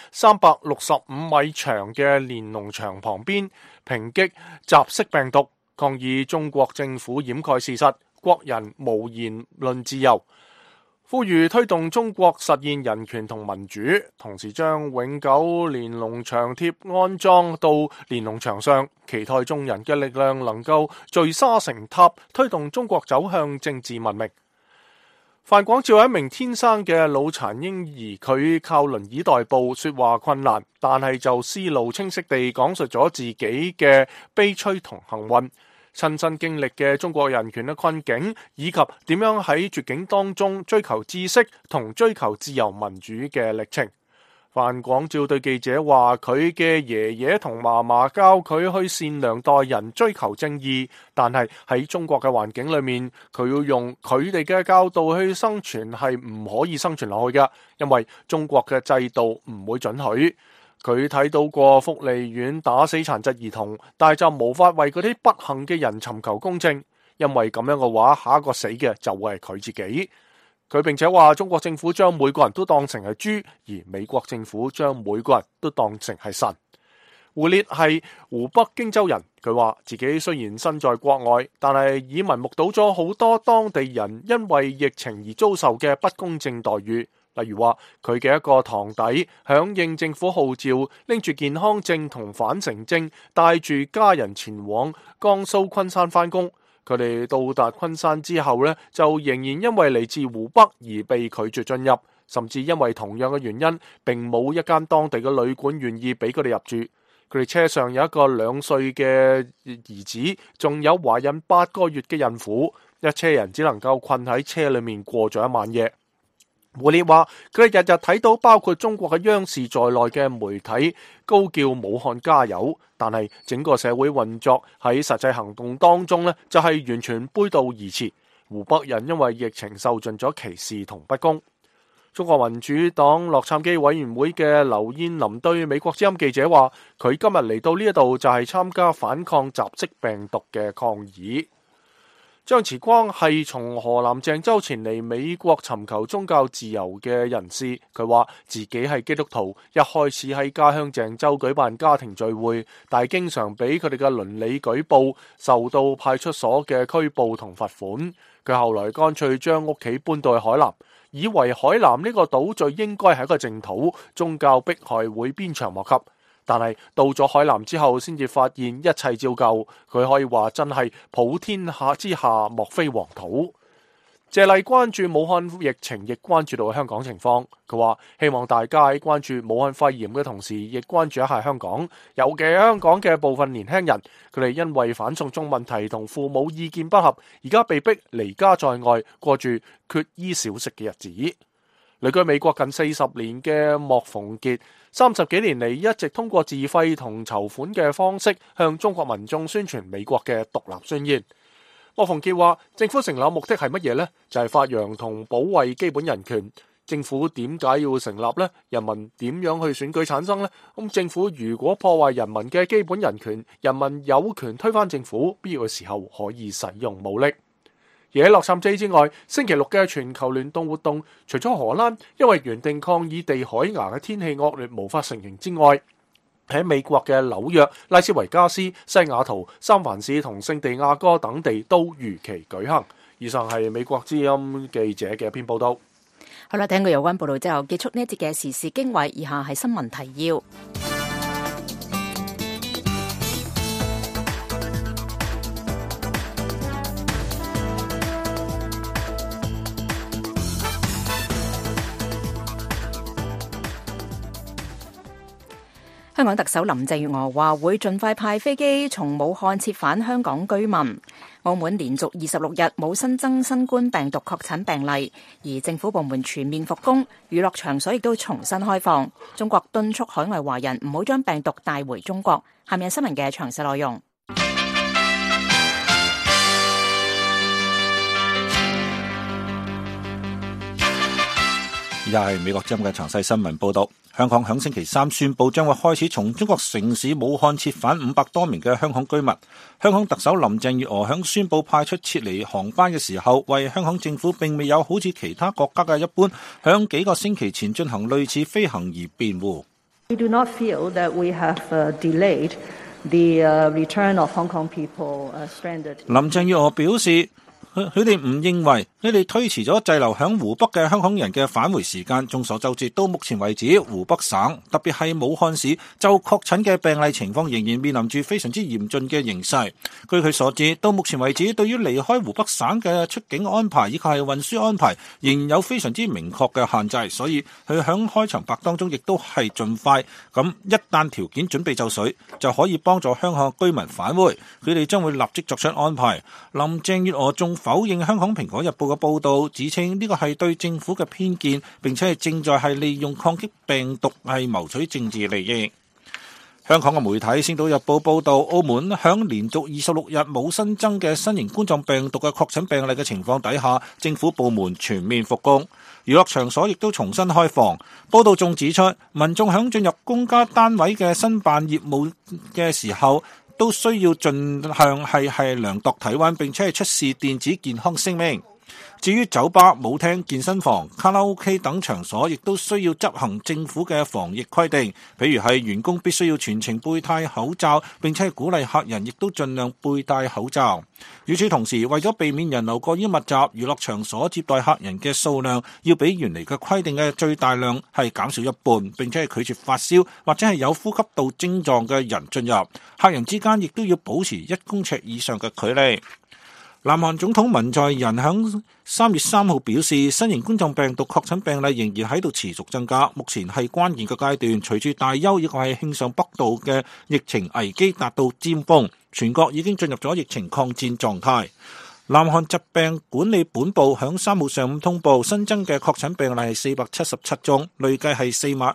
365米長嘅連儂牆旁邊，抨擊習式病毒，抗議中國政府掩蓋事實，國人無言論自由，呼籲推動中國實現人權同民主，同時將永久連儂牆貼安裝到連儂牆上，期待眾人嘅力量能夠聚沙成塔，推動中國走向政治文明。范廣照係一名天生嘅腦殘嬰兒，佢靠輪椅代步，說話困難，但係就思路清晰地講述咗自己嘅悲催同幸運，親身經歷嘅中國人權嘅困境，以及點樣喺絕境當中追求知識同追求自由民主嘅歷程。范廣照對記者話，佢嘅爺爺同嫲嫲教佢去善良待人，追求正義，但係喺中國嘅環境裏面，佢要用佢哋嘅教導去生存，係唔可以生存落去㗎，因為中國嘅制度唔會准許。佢睇到過福利院打死殘疾兒童，但係就無法為嗰啲不幸嘅人尋求公正，因為咁樣嘅話，下一個死嘅就會係佢自己。佢並且話，中國政府將每個人都當成係豬，而美國政府將每個人都當成係神。胡烈係湖北荊州人，佢話自己雖然身在國外，但係耳聞目睹咗好多當地人因為疫情而遭受嘅不公正待遇。例如話，佢嘅一個堂弟響應政府號召，拎住健康證同返城證，帶住家人前往江蘇昆山返工。佢哋到達昆山之後呢，就仍然因為嚟自湖北而被拒絕進入，甚至因為同樣嘅原因，並冇一間當地嘅旅館願意俾佢哋入住。佢哋車上有一個2歲嘅兒子，仲有懷孕8個月嘅孕婦，一車人只能夠困喺車裏面過咗一晚夜。胡烈話，佢哋日日睇到包括中國嘅央視在內嘅媒體高叫武漢加油，但係整個社會運作喺實際行動當中呢，就係完全背道而馳。湖北人因為疫情受盡咗歧視同不公。中國民主黨洛杉磯委員會嘅劉燕林對美國之音記者話，佢今日嚟到呢一度就係參加反抗習式病毒嘅抗議。張慈光係從河南鄭州前嚟美國尋求宗教自由嘅人士，佢話自己係基督徒，一開始喺家鄉鄭州舉辦家庭聚會，但係經常俾佢哋嘅鄰里舉報，受到派出所嘅拘捕同罰款。佢後來乾脆將屋企搬到去海南，以為海南呢個島最應該係一個淨土，宗教迫害會鞭長莫及。但係到咗海南之後，先至發現一切照舊。佢可以話真係普天下之下莫非黃土。謝麗關注武漢疫情，亦關注到香港情況。佢話希望大家喺關注武漢肺炎嘅同時，亦關注一下香港，尤其係香港嘅部分年輕人，佢哋因為反送中問題同父母意見不合，而家被逼離家在外，過住缺衣少食嘅日子。旅居美國近40年嘅莫馮傑，30幾年嚟一直通過自費同籌款嘅方式向中國民眾宣傳美國嘅獨立宣言。莫馮傑話：政府成立目的係乜嘢呢？就係發揚同保衛基本人權。政府點解要成立呢？人民點樣去選舉產生呢？咁政府如果破壞人民嘅基本人權，人民有權推翻政府，必要嘅時候可以使用武力。而喺洛杉磯之外，星期六嘅全球聯動活動，除咗荷蘭因為原定抗議地海牙嘅天氣惡劣無法成行之外，喺美國嘅紐約、拉斯維加斯、西雅圖、三藩市同聖地亞哥等地都如期舉行。以上係美國之音記者嘅一篇報道。 好啦，聽過有關報道之後，結束呢一節嘅時事經緯，以下係新聞提要。 香港特首林鄭月娥話會盡快派飛機從武漢撤返香港居民。澳門連續26日冇新增新冠病毒確診病例，而政府部門全面復工，娛樂場所亦都重新開放。中國敦促海外華人唔好將病毒帶回中國。下面係新聞嘅詳細內容。 又係美國之音嘅詳細新聞報道。香港響星期三宣布將會開始從中國城市武漢撤返500多名嘅香港居民。香港特首林鄭月娥響宣布派出撤離航班嘅時候，為香港政府並未有好似其他國家嘅一般，響幾個星期前進行類似飛行而辯護。 We do not feel that we have delayed the return of Hong Kong people stranded. 林鄭月娥表示，佢哋唔認為你哋推遲咗滯留響湖北嘅香港人嘅返回時間。眾所周知，到目前為止，湖北省特別係武漢市就確診嘅病例情況仍然面臨住非常之嚴峻嘅形勢。據佢所知，到目前為止，對於離開湖北省嘅出境安排以及係運輸安排，仍然有非常之明確嘅限制。所以佢響開場白當中亦都係盡快咁，一旦條件準備就緒，就可以幫助香港居民返回。佢哋將會立即作出安排。林鄭月娥仲否認香港蘋果日報嘅報道，指稱呢個係對政府嘅偏見，並且係正在係利用抗擊病毒係謀取政治利益。香港嘅媒體《星島日報》報道，澳門響連續26日冇新增嘅新型冠狀病毒嘅確診病例嘅情況底下，政府部門全面復工，娛樂場所亦都重新開放。報道仲指出，民眾響進入公家單位嘅申辦業務嘅時候，都需要盡量係量度體溫，並且係出示電子健康聲明。至於酒吧、舞廳、健身房、卡拉 OK 等場所，亦都需要執行政府嘅防疫規定，譬如係員工必須要全程佩戴口罩，並且係鼓勵客人亦都盡量佩戴口罩。與此同時，為咗避免人流過於密集，娛樂場所接待客人嘅數量要比原嚟嘅規定嘅最大量係減少一半，並且係拒絕發燒或者係有呼吸道症狀嘅人進入。客人之間亦都要保持1公尺以上嘅距離。南韓總統文在寅響3月3號表示，新型冠狀病毒確診病例仍然喺度持續增加，目前係關鍵嘅階段。隨住大邱以及係慶尚北道嘅疫情危機達到尖峰，全國已經進入咗疫情抗戰狀態。南韓疾病管理本部響3號上午通報，新增嘅確診病例係477宗，累計係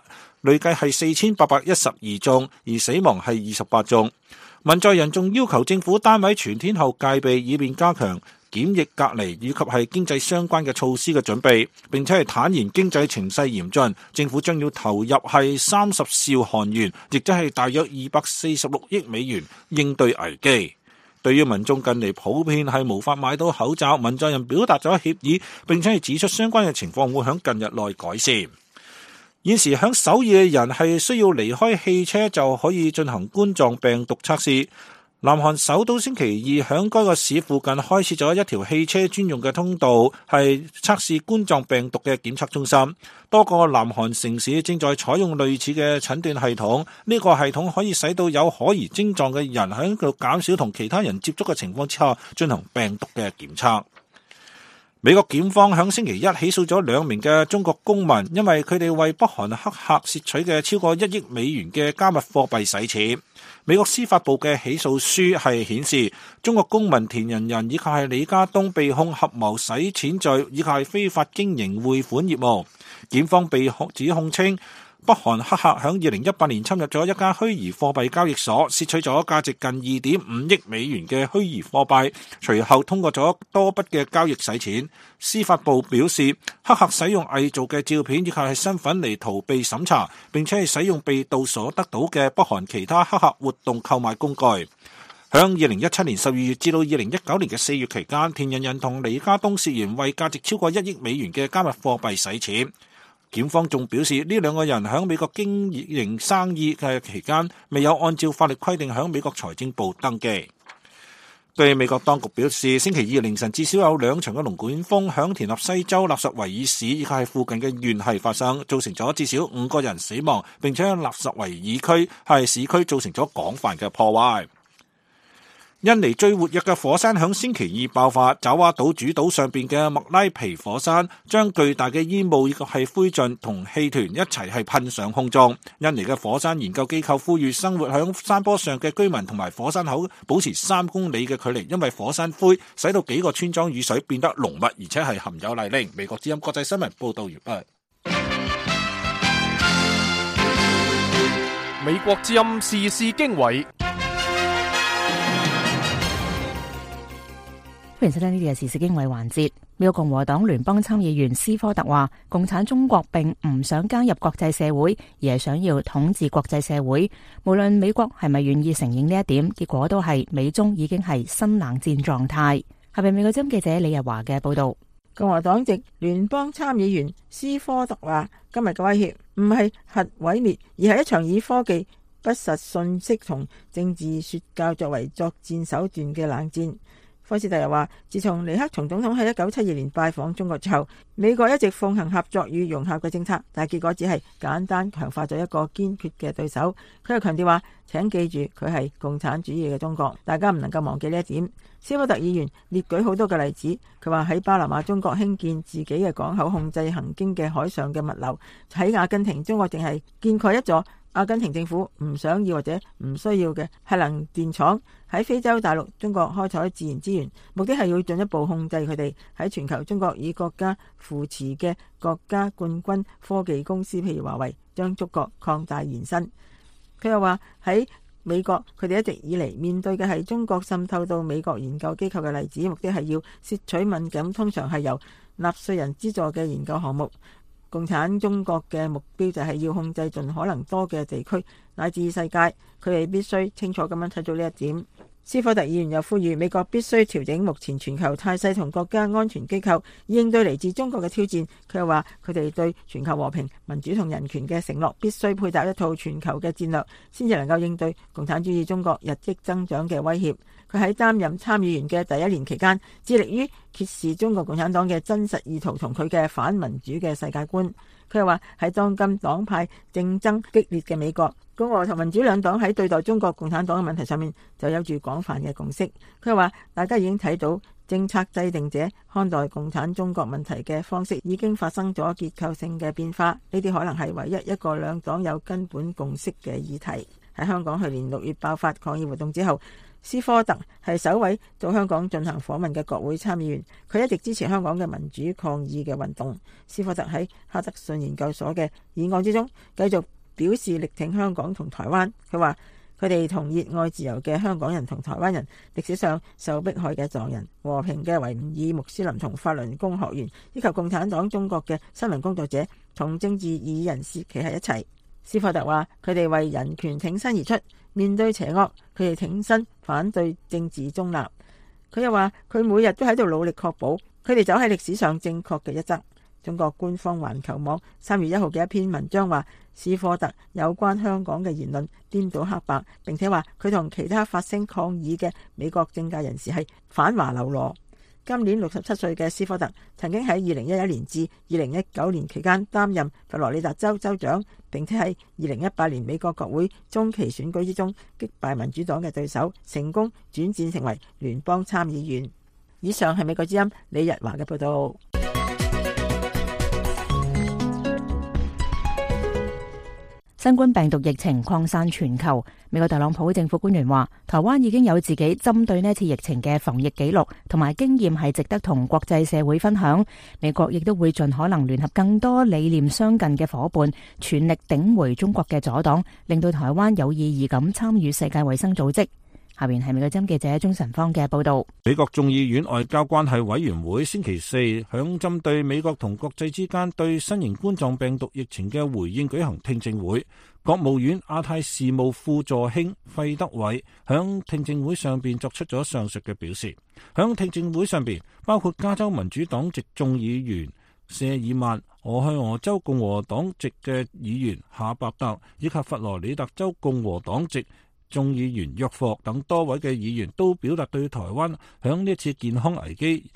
4812宗，而死亡係28宗。文在寅仲要求政府單位全天候戒備，以便加強檢疫隔離以及係經濟相關嘅措施嘅準備，並且係坦言經濟情勢嚴峻，政府將要投入係30兆韓元，亦即係大約246億美元應對危機。對於民眾近嚟普遍係無法買到口罩，文在寅表達咗歉意，並且係指出相關嘅情況會喺近日內改善。現時響首爾嘅人係需要離開汽車就可以進行冠狀病毒測試。南韓首都星期二響該個市附近開設咗一條汽車專用嘅通道，係測試冠狀病毒嘅檢測中心。多個南韓城市正在採用類似嘅診斷系統，呢個系統可以使到有可疑症狀嘅人喺度減少同其他人接觸嘅情況之下進行病毒嘅檢測。美國檢方響星期一起訴咗2名嘅中國公民，因為佢哋為北韓黑客竊取嘅超過1億美元嘅加密貨幣洗錢。美國司法部嘅起訴書係顯示，中國公民田仁仁以及係李家東被控合謀洗錢罪，以及係非法經營匯款業務。檢方被指控稱，北韓黑客響2018年侵入咗一家虛擬貨幣交易所，竊取咗價值近2.5億美元嘅虛擬貨幣，隨後通過咗多筆嘅交易洗錢。司法部表示，黑客使用偽造嘅照片以及係身份嚟逃避審查，並且係使用被盜所得到嘅北韓其他黑客活動購買工具。響2017年12月至到2019年嘅4月期間，田仁仁同李家東涉嫌為價值超過1億美元嘅加密貨幣洗錢。檢方仲表示，呢2個人喺美國經營生意嘅期間，未有按照法律規定喺美國財政部登記。據美國當局表示，星期二凌晨至少有2場嘅龍捲風響田納西州納什維爾市以及係附近嘅縣係發生，造成咗至少5個人死亡，並且喺納什維爾區係市區造成咗廣泛嘅破壞。 印尼最活躍嘅火山響星期二爆發，爪哇島主島上邊嘅麥拉皮火山將巨大嘅煙霧以及係灰燼同氣團一齊係噴上空中。印尼嘅火山研究機構呼籲生活響山坡上嘅居民同埋火山口保持3公里嘅距離，因為火山灰使到幾個村莊雨水變得濃密，而且係含有泥濘。美國之音國際新聞報道完畢。 美國之音時事經緯。 歡迎收聽呢啲嘅時事經緯環節。美國共和黨聯邦參議員斯科特話，共產中國並唔想加入國際社會，而係想要統治國際社會。無論美國係咪願意承認呢一點，結果都係美中已經係新冷戰狀態。下邊美國之音記者李日華嘅報道。 共和黨籍聯邦參議員斯科特話，今日嘅威脅唔係核毀滅，而係一場以科技、不實信息同政治說教作為作戰手段嘅冷戰。科斯特又話，自從尼克松總統喺1972年拜訪中國之後，美國一直奉行合作與融合嘅政策，但係結果只係簡單強化咗一個堅決嘅對手。佢又強調話，請記住佢係共產主義嘅中國，大家唔能夠忘記呢一點。斯科特議員列舉好多嘅例子，佢話喺巴拿馬中國興建自己嘅港口，控制行經嘅海上嘅物流；喺阿根廷中國淨係建蓋一座阿根廷政府唔想要或者唔需要嘅核能電廠。喺非洲大陸，中國開採自然資源，目的係要進一步控制佢哋。喺全球，中國以國家扶持嘅國家冠軍科技公司，譬如華為，將觸角擴大延伸。佢又話喺美國，佢哋一直以嚟面對嘅係中國滲透到美國研究機構嘅例子，目的係要竊取敏感，通常係由納稅人資助嘅研究項目。共產中國嘅目標就係要控制盡可能多嘅地區乃至世界，佢哋必須清楚咁樣睇到呢一點。斯科特議員又呼籲美國必須調整目前全球態勢同國家安全機構，以應對嚟自中國嘅挑戰。佢又話，佢哋對全球和平、民主同人權嘅承諾必須配搭一套全球嘅戰略，先至能夠應對共產主義中國日益增長嘅威脅。佢喺擔任參議員嘅第一年期間，致力於揭示中國共產黨嘅真實意圖同佢嘅反民主嘅世界觀。佢又話，喺當今黨派競爭激烈嘅美國，共和同民主兩黨喺對待中國共產黨嘅問題上面就有住廣泛嘅共識。佢又話，大家已經睇到政策制定者看待共產中國問題嘅方式已經發生咗結構性嘅變化，呢啲可能係唯一一個兩黨有根本共識嘅議題。喺香港去年6月爆發抗議活動之後，斯科特係首位到香港進行訪問嘅國會參議員，佢一直支持香港嘅民主抗議嘅運動。斯科特喺哈德遜研究所嘅議案之中繼續表示力挺香港同台灣。佢話佢哋同熱愛自由嘅香港人同台灣人，歷史上受迫害嘅藏人、和平嘅維吾爾穆斯林同法輪功學員，以及共產黨中國嘅新聞工作者同政治異議人士企喺一齊。斯科特話，佢哋為人權挺身而出，面對邪惡，佢哋挺身反對政治中立。佢又話，佢每日都喺度努力確保佢哋走喺歷史上正確嘅一側。中國官方環球網3月1號嘅一篇文章話，斯科特有關香港嘅言論顛倒黑白，並且話佢同其他發聲抗議嘅美國政界人士係反華流羅。今年67歲嘅斯科特曾經喺2011年至2019年期間擔任佛羅里達州州長，並且喺2018年美國國會中期選舉之中擊敗民主黨嘅對手，成功轉戰成為聯邦參議員。以上係美國之音李日華嘅報道。 新冠病毒疫情擴散全球，美國特朗普政府官員話，台灣已經有自己針對呢次疫情嘅防疫記錄同埋經驗，係值得同國際社會分享。美國亦都會盡可能聯合更多理念相近嘅夥伴，全力頂回中國嘅阻擋，令到台灣有意義咁參與世界衛生組織。下邊係美國之音記者鍾晨芳嘅報道。 美國眾議院外交關係委員會星期四響針對美國同國際之間對新型冠狀病毒疫情嘅回應舉行聽證會。國務院亞太事務副助卿費德偉響聽證會上邊作出咗上述嘅表示。響聽證會上邊，包括加州民主黨籍眾議員謝爾曼、俄亥俄州共和黨籍嘅議員夏伯特以及佛羅里達州共和黨籍眾議員約霍等多位嘅議員都表達對台灣響呢次健康危機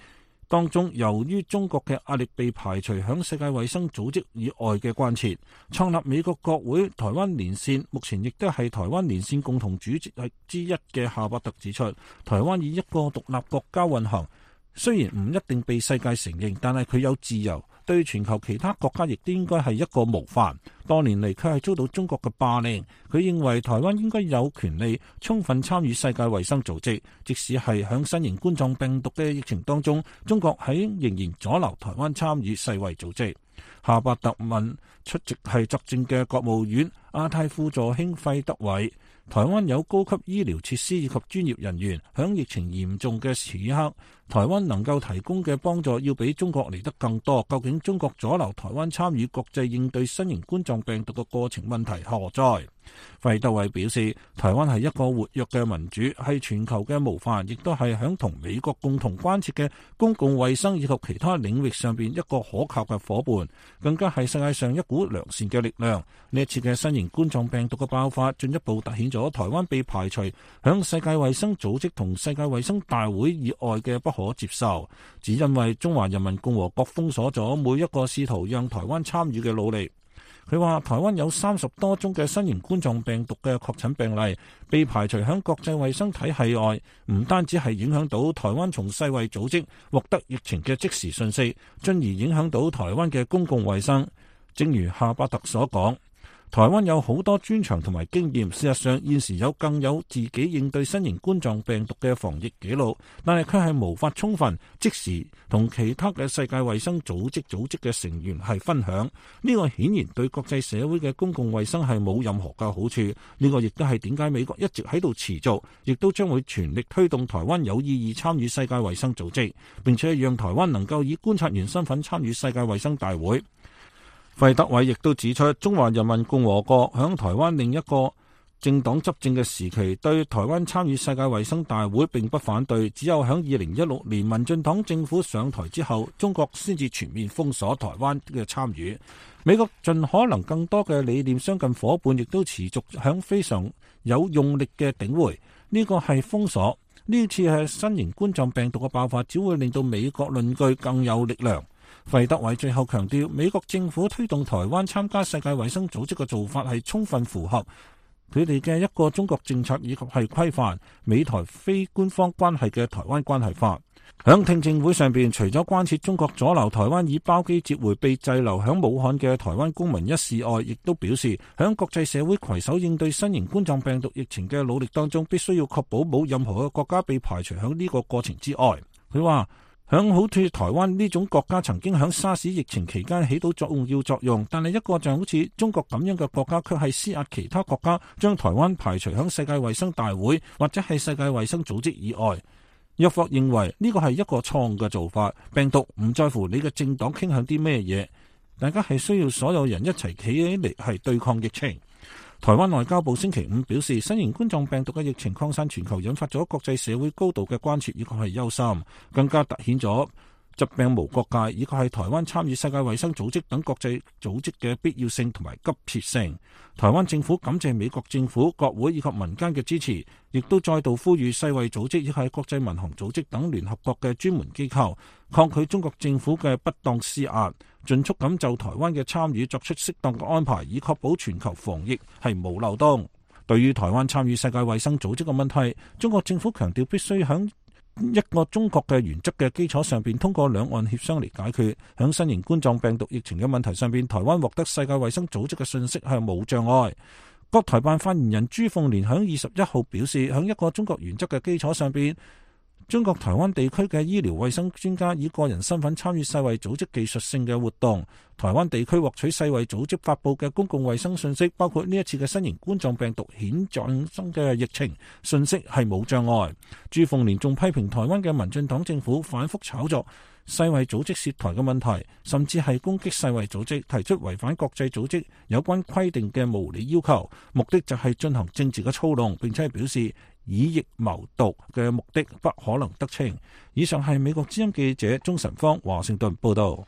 當中由於中國嘅壓力被排除響世界衛生組織以外嘅關切。創立美國國會台灣連線，目前亦都係台灣連線共同主席之一嘅夏伯特指出，台灣以一個獨立國家運行，雖然唔一定被世界承認，但係佢有自由，對全球其他國家亦都應該係一個模範。多年嚟佢係遭到中國嘅霸凌，佢認為台灣應該有權利充分參與世界衛生組織，即使係響新型冠狀病毒嘅疫情當中，中國喺仍然阻撓台灣參與世衛組織。夏伯特問出席係執政嘅國務院亞太副助卿費德偉，台灣有高級醫療設施以及專業人員，響疫情嚴重嘅此刻，台灣能夠提供嘅幫助要比中國嚟得更多。究竟中國阻撓台灣參與國際應對新型冠狀病毒嘅過程問題何在？費德偉表示，台灣係一個活躍嘅民主，係全球嘅模範，亦都係響同美國共同關切嘅公共衛生以及其他領域上邊一個可靠嘅夥伴，更加係世界上一股良善嘅力量。呢一次嘅新型冠狀病毒嘅爆發，進一步凸顯咗台灣被排除響世界衛生組織同世界衛生大會以外嘅不可接受，只因為中華人民共和國封鎖咗每一個試圖讓台灣參與嘅努力。佢話台灣有30多宗嘅新型冠狀病毒嘅確診病例被排除響國際衛生體系外，唔單止係影響到台灣從世衛組織獲得疫情嘅即時信息，進而影響到台灣嘅公共衛生。正如夏伯特所講，台灣有好多專長同埋經驗，事實上現時更有自己應對新型冠狀病毒嘅防疫記錄，但係佢係無法充分即時同其他嘅世界衛生組織嘅成員係分享。呢個顯然對國際社會嘅公共衛生係冇任何嘅好處。呢個亦都係點解美國一直喺度持續，亦都將會全力推動台灣有意義參與世界衛生組織，並且讓台灣能夠以觀察員身份參與世界衛生大會。費德偉亦都指出，中華人民共和國響台灣另一個政黨執政嘅時期，對台灣參與世界衛生大會並不反對，只有響2016年民進黨政府上台之後，中國先至全面封鎖台灣嘅參與。美國盡可能更多嘅理念相近夥伴亦都持續響非常有用力嘅頂回。呢個係封鎖，呢次係新型冠狀病毒嘅爆發，只會令到美國論據更有力量。費德偉最後強調，美國政府推動台灣參加世界衛生組織嘅做法係充分符合佢哋嘅一個中國政策，以及係規範美台非官方關係嘅台灣關係法。響聽證會上邊，除咗關切中國阻撓台灣以包機接回被滯留響武漢嘅台灣公民一事外，亦都表示響國際社會攜手應對新型冠狀病毒疫情嘅努力當中，必須要確保冇任何嘅國家被排除響呢個過程之外。佢話響好似台灣呢種國家曾經響沙士疫情期間起到重要作用，但係一個就好似中國咁樣嘅國家，卻係施壓其他國家將台灣排除響世界衛生大會或者係世界衛生組織以外。約霍認為呢個係一個錯誤嘅做法，病毒唔在乎你嘅政黨傾向啲咩嘢，大家係需要所有人一齊企起嚟係對抗疫情。台灣外交部星期五表示，新型冠狀病毒嘅疫情擴散全球，引發咗國際社會高度嘅關切，以及係憂心，更加凸顯咗疾病無國界，以及係台灣參與世界衛生組織等國際組織嘅必要性同埋急切性。台灣政府感謝美國政府、國會以及民間嘅支持，亦都再度呼籲世衛組織以及係國際民航組織等聯合國嘅專門機構抗拒中國政府嘅不當施壓，盡速咁就台灣嘅參與作出適當嘅安排，以確保全球防疫係冇漏洞。對於台灣參與世界衛生組織嘅問題，中國政府強調必須響一個中國嘅原則嘅基礎上邊，通過兩岸協商嚟解決。響新型冠狀病毒疫情嘅問題上邊，台灣獲得世界衛生組織嘅信息係冇障礙。國台辦發言人朱鳳蓮響21號表示，響一個中國原則嘅基礎上邊，中國台灣地區嘅醫療衛生專家以個人身份參與世衛組織技術性嘅活動。台灣地區獲取世衛組織發布嘅公共衛生信息，包括呢一次嘅新型冠狀病毒顯象生嘅疫情信息係冇障礙。朱鳳蓮仲批評台灣嘅民進黨政府反覆炒作世衛組織涉台嘅問題，甚至係攻擊世衛組織，提出違反國際組織有關規定嘅無理要求，目的就係進行政治嘅操弄，並且係表示以疫謀獨嘅目的不可能得逞。以上係美國之音記者鍾晨芳華盛頓報道。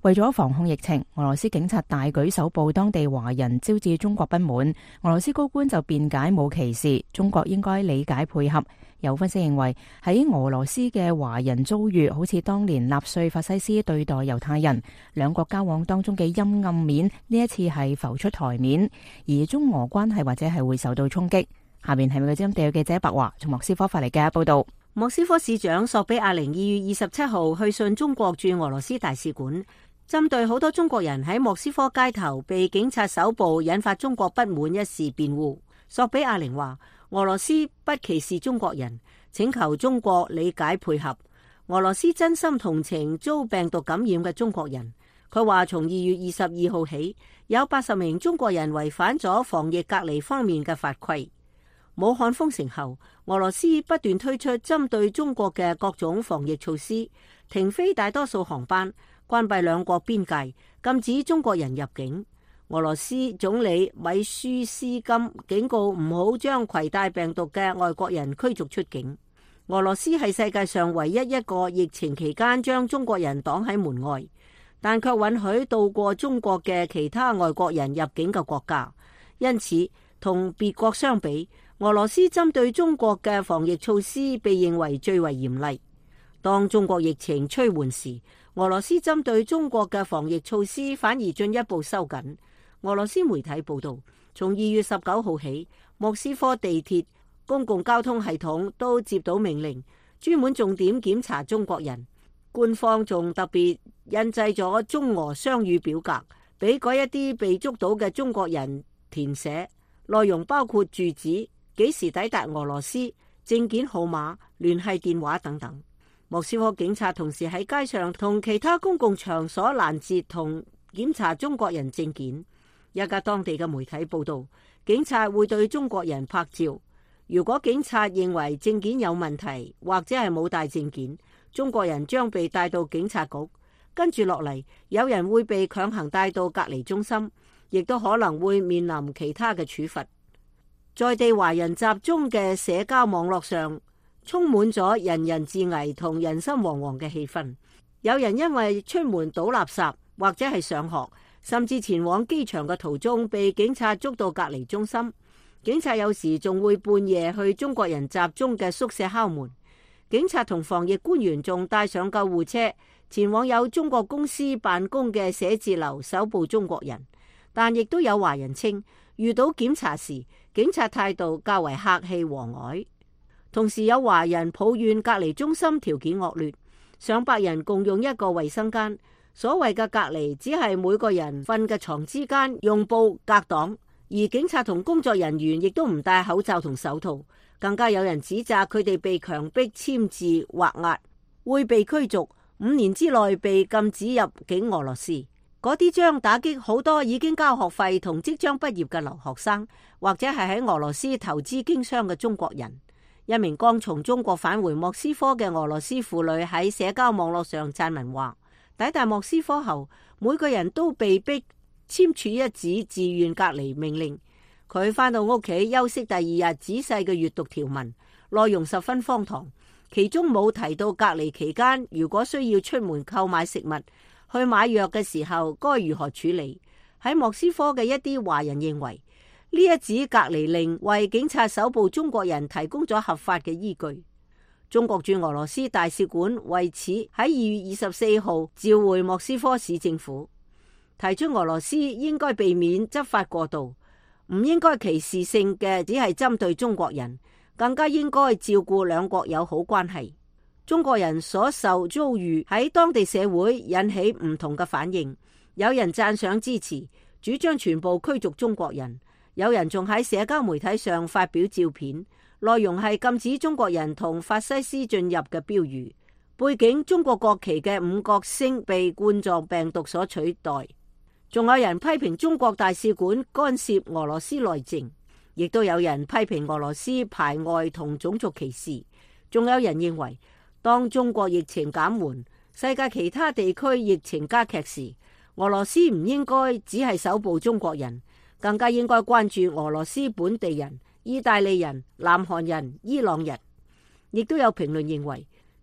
為咗防控疫情，俄羅斯警察大舉搜捕當地華人，招致中國不滿。俄羅斯高官就辯解冇歧視，中國應該理解配合。有分析認為，喺俄羅斯嘅華人遭遇好似當年納粹法西斯對待猶太人，兩國交往當中嘅陰暗面呢一次係浮出台面，而中俄關係或者係會受到衝擊。下面係美國之音地記者白華從莫斯科發嚟嘅報道。 莫斯科市長索比亞寧2月27號去信中國駐俄羅斯大使館，針對好多中國人喺莫斯科街頭被警察搜捕引發中國不滿一事辯護。索比亞寧話，俄羅斯不歧視中國人，請求中國理解配合。俄羅斯真心同情遭病毒感染嘅中國人。佢話從2月22號起，有80名中國人違反咗防疫隔離方面嘅法規。武漢封城後，俄羅斯不斷推出針對中國嘅各種防疫措施，停飛大多數航班，關閉兩國邊界，禁止中國人入境。俄羅斯總理米舒斯金警告唔好將攜帶病毒嘅外國人驅逐出境。俄羅斯係世界上唯一一個疫情期間將中國人擋喺門外，但卻允許到過中國嘅其他外國人入境嘅國家。因此，同別國相比，俄羅斯針對中國嘅防疫措施被認為最為嚴厲。當中國疫情趨緩時，俄羅斯針對中國嘅防疫措施反而進一步收緊。俄羅斯媒體報道，從2月19號起，莫斯科地鐵、公共交通系統都接到命令，專門重點檢查中國人。官方仲特別印製咗中俄雙語表格，俾嗰一啲被捉到嘅中國人填寫，內容包括住址、幾時抵達俄羅斯、證件號碼、聯繫電話等等。莫斯科警察同時喺街上同其他公共場所攔截同檢查中國人證件。一家當地嘅媒體報道，警察會對中國人拍照。如果警察認為證件有問題或者係冇帶證件，中國人將被帶到警察局。跟住落嚟，有人會被強行帶到隔離中心，亦都可能會面臨其他嘅處罰。在地華人集中嘅社交網絡上，充滿咗人人自危同人心惶惶嘅氣氛。有人因為出門倒垃圾或者係上學，甚至前往機場嘅途中被警察捉到隔離中心。警察有時仲會半夜去中國人集中嘅宿舍敲門。警察同防疫官員仲帶上救護車前往有中國公司辦公嘅寫字樓搜捕中國人。但亦都有華人稱，遇到檢查時，警察態度較為客氣和藹。同時有華人抱怨隔離中心條件惡劣，上百人共用一個衛生間。所謂嘅隔離只係每個人瞓嘅床之間用布隔擋，而警察同工作人員亦都唔戴口罩同手套。更加有人指責佢哋被強迫簽字畫押，會被驅逐，5年之內被禁止入境俄羅斯。嗰啲將打擊好多已經交學費同即將畢業嘅留學生，或者係喺俄羅斯投資經商嘅中國人。一名剛從中國返回莫斯科嘅俄羅斯婦女喺社交網絡上撰文話，抵達莫斯科後，每個人都被逼簽署一紙自願隔離命令。佢返到屋企休息第二日，仔細嘅閱讀條文，內容十分荒唐，其中冇提到隔離期間如果需要出門購買食物、去買藥嘅時候該如何處理。喺莫斯科嘅一啲華人認為，呢一紙隔離令為警察搜捕中國人提供咗合法嘅依據。中國駐俄羅斯大使館為此喺2月24號召回莫斯科市政府，提出俄羅斯應該避免執法過度，唔應該歧視性嘅只係針對中國人，更加應該照顧兩國友好關係。中國人所受遭遇喺當地社會引起唔同嘅反應，有人讚賞支持，主張全部驅逐中國人，有人仲喺社交媒體上發表照片，內容係禁止中國人同法西斯進入嘅標語，背景中國國旗嘅5角星被冠狀病毒所取代。仲有人批評中國大使館干涉俄羅斯內政，亦都有人批評俄羅斯排外同種族歧視。仲有人認為，當中國疫情減緩，世界其他地區疫情加劇時，俄羅斯唔應該只係搜捕中國人，更加應該關注俄羅斯本地人、意大利人、南韓人、伊朗人。亦都有評論認為，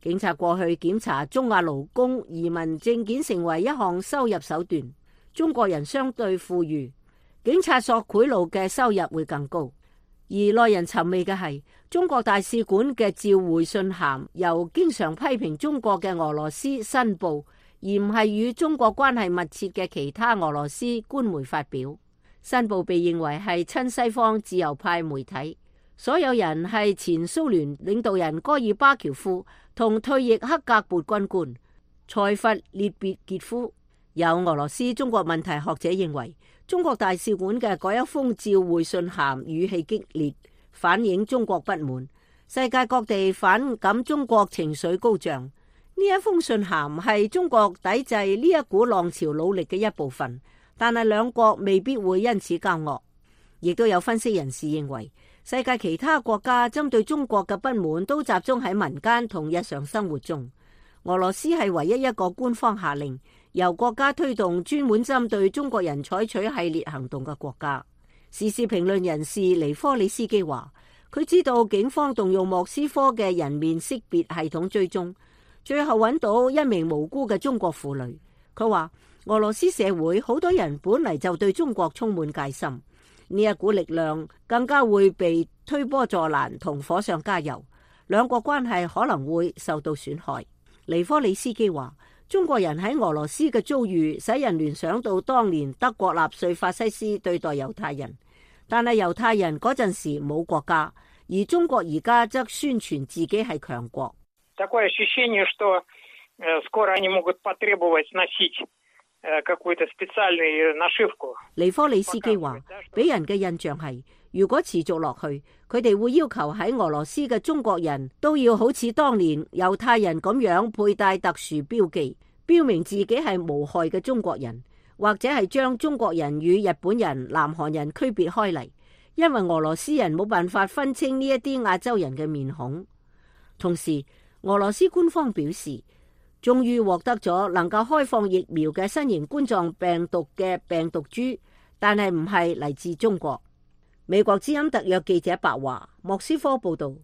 警察過去檢查中亞勞工移民證件成為一項收入手段。中國人相對富裕，警察索賄賂嘅收入會更高。而耐人尋味嘅係，中國大使館嘅召回信函由經常批評中國嘅俄羅斯申報，而唔係與中國關係密切嘅其他俄羅斯官媒發表。申報被認為係親西方自由派媒體，所有人係前蘇聯領導人戈爾巴喬夫同退役克格勃軍官塞弗列別傑夫。有俄羅斯中國問題學者認為，中國大使館嘅嗰一封召回信函語氣激烈，反映中國不滿，世界各地反感中國情緒高漲。呢一封信函係中國抵制呢一股浪潮努力嘅一部分，但係兩國未必會因此交惡。亦都有分析人士認為，世界其他國家針對中國嘅不滿都集中喺民間同日常生活中，俄羅斯係唯一一個官方下令由國家推動專門針對中國人採取系列行動嘅國家。時事評論人士尼科里斯基話，佢知道警方動用莫斯科嘅人面識別系統追蹤，最後揾到一名無辜嘅中國婦女。佢話俄羅斯社會好多人本嚟就對中國充滿戒心，呢一股力量更加會被推波助瀾同火上加油，兩國關係可能會受到損害。尼科里斯基話，中國人喺俄羅斯嘅遭遇使人聯想到當年德國納粹法西斯對待猶太人，但係猶太人嗰陣時冇國家，而中國而家則宣傳自己係強國。 Такое ощущение, что скоро они могут потребовать носить какую-то специальную нашивку。 尼科里斯基話，俾人嘅印象係，如果持續落去，佢哋會要求喺俄羅斯嘅中國人都要好似當年猶太人咁樣佩戴特殊標記，標明自己係無害嘅中國人，或者係將中國人與日本人、南韓人區別開嚟，因為俄羅斯人冇辦法分清呢一啲亞洲人嘅面孔。同時，俄羅斯官方表示，終於獲得咗能夠開放疫苗嘅新型冠狀病毒嘅病毒株，但係唔係嚟自中國。美國之音特約記者白華，莫斯科報道。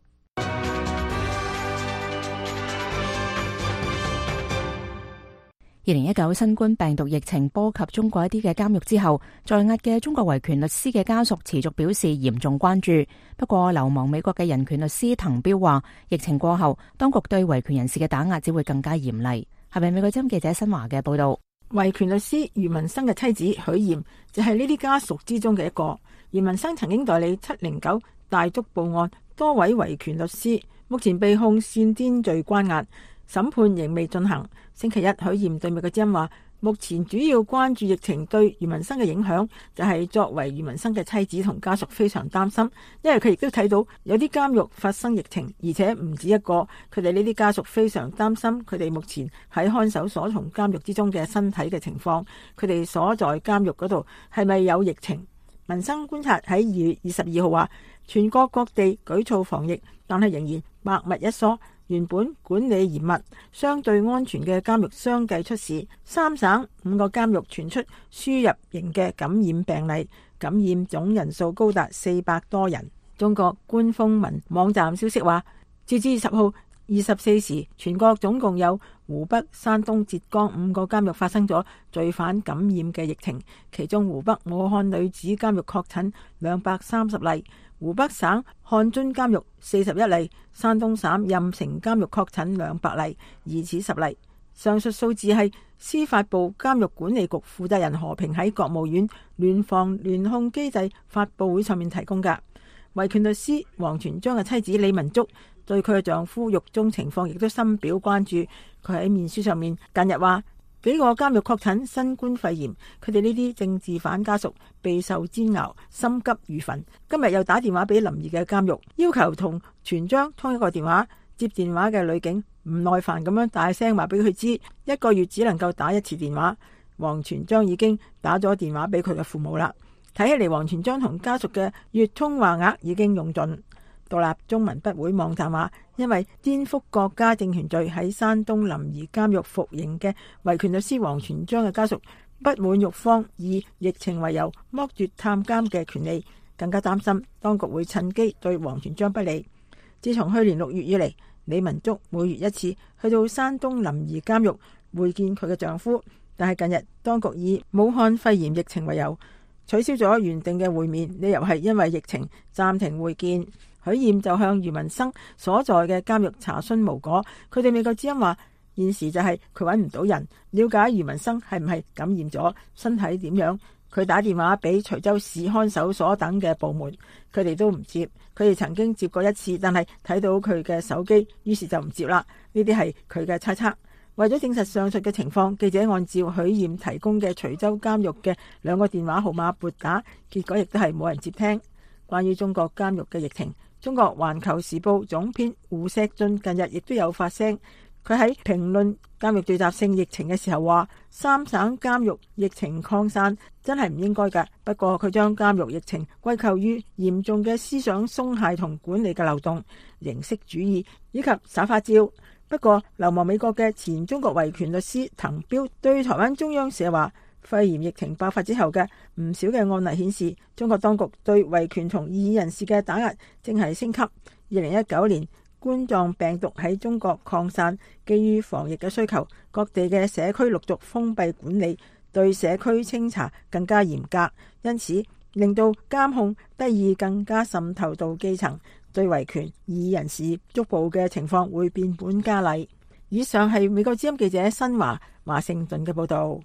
2019新冠病毒疫情波及中國一啲嘅監獄之後，在押嘅中國維權律師嘅家屬持續表示嚴重關注。不過，流亡美國嘅人權律師滕彪話，疫情過後，當局對維權人士嘅打壓只會更加嚴厲。係咪美國之音記者新華嘅報道？ 維權律師余文生嘅妻子許艷就係呢啲家屬之中嘅一個。余文生曾經代理709大捉捕案多位維權律師，目前被控煽顛罪關押，審判仍未進行。星期一，許艷對美國之音話，目前主要關注疫情對余文生嘅影響，就係作為余文生嘅妻子同家屬非常擔心，因為佢亦都睇到有啲監獄發生疫情，而且唔止一個。佢哋呢啲家屬非常擔心佢哋目前喺看守所同監獄之中嘅身體嘅情況，佢哋所在監獄嗰度係咪有疫情？民生觀察喺2月22號話，全國各地舉措防疫，但係仍然百密一疏。原本管理嚴密、相對安全嘅監獄相繼出事，3省5個監獄傳出輸入型嘅感染病例，感染總人數高達400多人。中國官方網站消息話，截至10號24時，全國總共有湖北、山東、浙江5個監獄發生咗罪犯感染嘅疫情，其中湖北武漢女子監獄確診230例。湖北省漢津監獄41例，山東省任城監獄確診200例，疑似10例。上述數字係司法部監獄管理局負責人何平喺國務院聯防聯控機制發佈會上面提供㗎。維權律師王全璋嘅妻子李文竹對佢嘅丈夫獄中情況亦都深表關注。佢喺面書上面近日話，幾個監獄確診新冠肺炎，佢哋呢啲政治犯家屬備受煎熬，心急如焚。今日又打電話俾臨沂嘅監獄，要求同全璋通一個電話。接電話嘅女警唔耐煩咁樣大聲話俾佢知，1個月只能夠打1次電話。王全璋已經打咗電話俾佢嘅父母啦。睇起嚟，王全璋同家屬嘅月通話額已經用盡。獨立中文筆會網站話，因為顛覆國家政權罪喺山東臨沂監獄服刑嘅維權律師王全璋嘅家屬不滿獄方以疫情為由剝奪探監嘅權利，更加擔心當局會趁機對王全璋不利。自從去年6月以嚟， 李文竹每月一次去到山東臨沂監獄會見佢嘅丈夫，但係近日當局以武漢肺炎疫情為由取消咗原定嘅會面，理由係因為疫情暫停會見。許艷就向余文生所在嘅監獄查詢無果，佢對美國之音話現時就係佢揾唔到人了解余文生係唔係感染咗，身體點樣。佢打電話俾徐州市看守所等嘅部門，佢哋都唔接。佢哋曾經接過一次，但係睇到佢嘅手機，於是就唔接啦。呢啲係佢嘅猜測。為咗證實上述嘅情況，記者按照許艷提供嘅徐州監獄嘅2個電話號碼撥打，結果亦都係冇人接聽。關於中國監獄嘅疫情，中國環球時報總編胡錫進近日亦都有發聲。佢喺評論監獄聚集性疫情嘅時候話，3省監獄疫情擴散真係唔應該㗎。不過佢將監獄疫情歸咎於嚴重嘅思想鬆懈同管理嘅漏洞、形式主義以及耍花招。不過流亡美國嘅前中國維權律師滕彪對台灣中央社話，肺炎疫情爆發之後嘅唔少嘅案例顯示，中國當局對維權同異議人士嘅打壓正係升級。2019年冠狀病毒喺中國擴散，基於防疫嘅需求，各地嘅社區陸續封閉管理，對社區清查更加嚴格，因此令到監控得以更加滲透到基層，對維權異議人士捉捕嘅情況會變本加厲。以上係美國之音記者新華華盛頓嘅報道。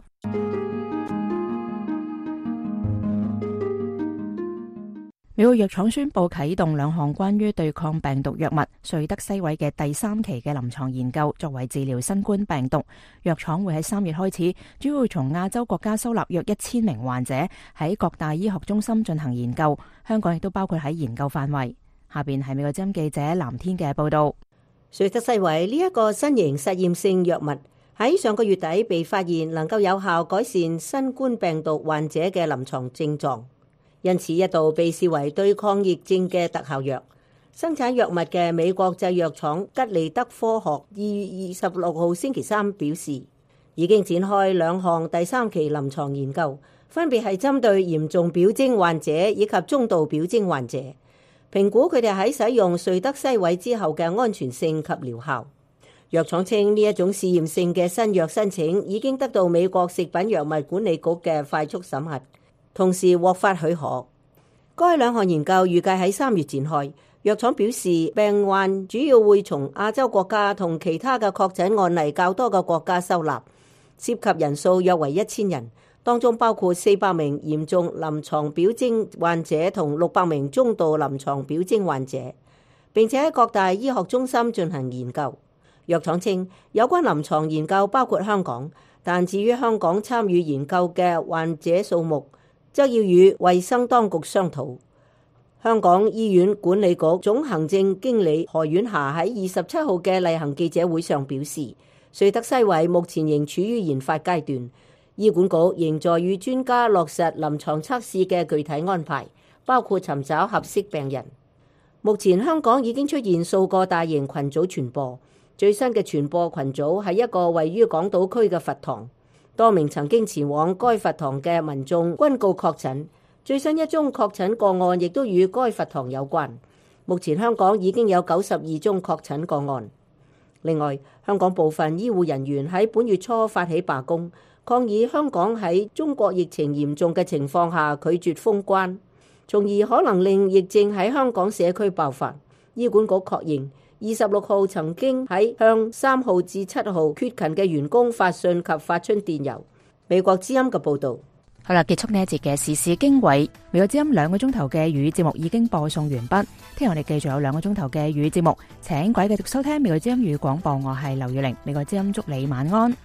美國藥廠宣布啟動2項關於對抗病毒藥物瑞德西韋嘅第3期嘅臨床研究，作為治療新冠病毒。藥廠會喺3月開始，主要從亞洲國家收納約1000名患者，喺各大醫學中心進行研究。香港亦都包括喺研究範圍。下邊係美國之音記者藍天嘅報道。 瑞德西韋呢一個新型實驗性藥物喺上個月底被發現能夠有效改善新冠病毒患者嘅臨床症狀，因此一度被視為對抗疫症嘅特效藥。生產藥物嘅美國製藥廠吉利德科學2月26號星期三表示，已經展開2項第3期臨床研究，分別係針對嚴重表徵患者以及中度表徵患者，評估佢哋喺使用瑞德西韋之後嘅安全性及療效。藥廠稱呢一種試驗性嘅新藥申請已經得到美國食品藥物管理局嘅快速審核，同時獲發許可。該2項研究預計喺3月展開。藥廠表示，病患主要會從亞洲國家同其他嘅確診案例較多嘅國家收納，涉及人數約為1000人，當中包括400名嚴重臨床表徵患者同600名中度臨床表徵患者，並且喺各大醫學中心進行研究。藥廠稱，有關臨床研究包括香港，但至於香港參與研究嘅患者數目，則要與衛生當局商討。香港醫院管理局總行政經理何婉霞喺27號嘅例行記者會上表示，瑞德西韋目前仍處於研發階段，醫管局仍在與專家落實臨床測試嘅具體安排，包括尋找合適病人。目前香港已經出現數個大型群組傳播，最新嘅傳播群組係一個位於港島區嘅佛堂，多名曾經前往該佛堂嘅民眾均告確診。最新一宗確診個案亦都與該佛堂有關。目前香港已經有92宗確診個案。另外，香港部分醫護人員喺本月初發起罷工，抗議香港喺中國疫情嚴重嘅情況下拒絕封關，從而可能令疫症喺香港社區爆發。醫管局確認26號曾經喺向3號至7號缺勤嘅員工發信及發出電郵。美國之音嘅報導。 好啦，結束呢一節嘅時事經緯。美國之音2個鐘頭嘅粵語節目已經播送完畢。聽日我哋繼續有2個鐘頭嘅粵語節目，請各位繼續收聽美國之音粵語廣播。我係劉月玲，美國之音祝你晚安。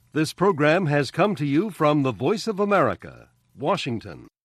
This program has come to you from the Voice of America, Washington.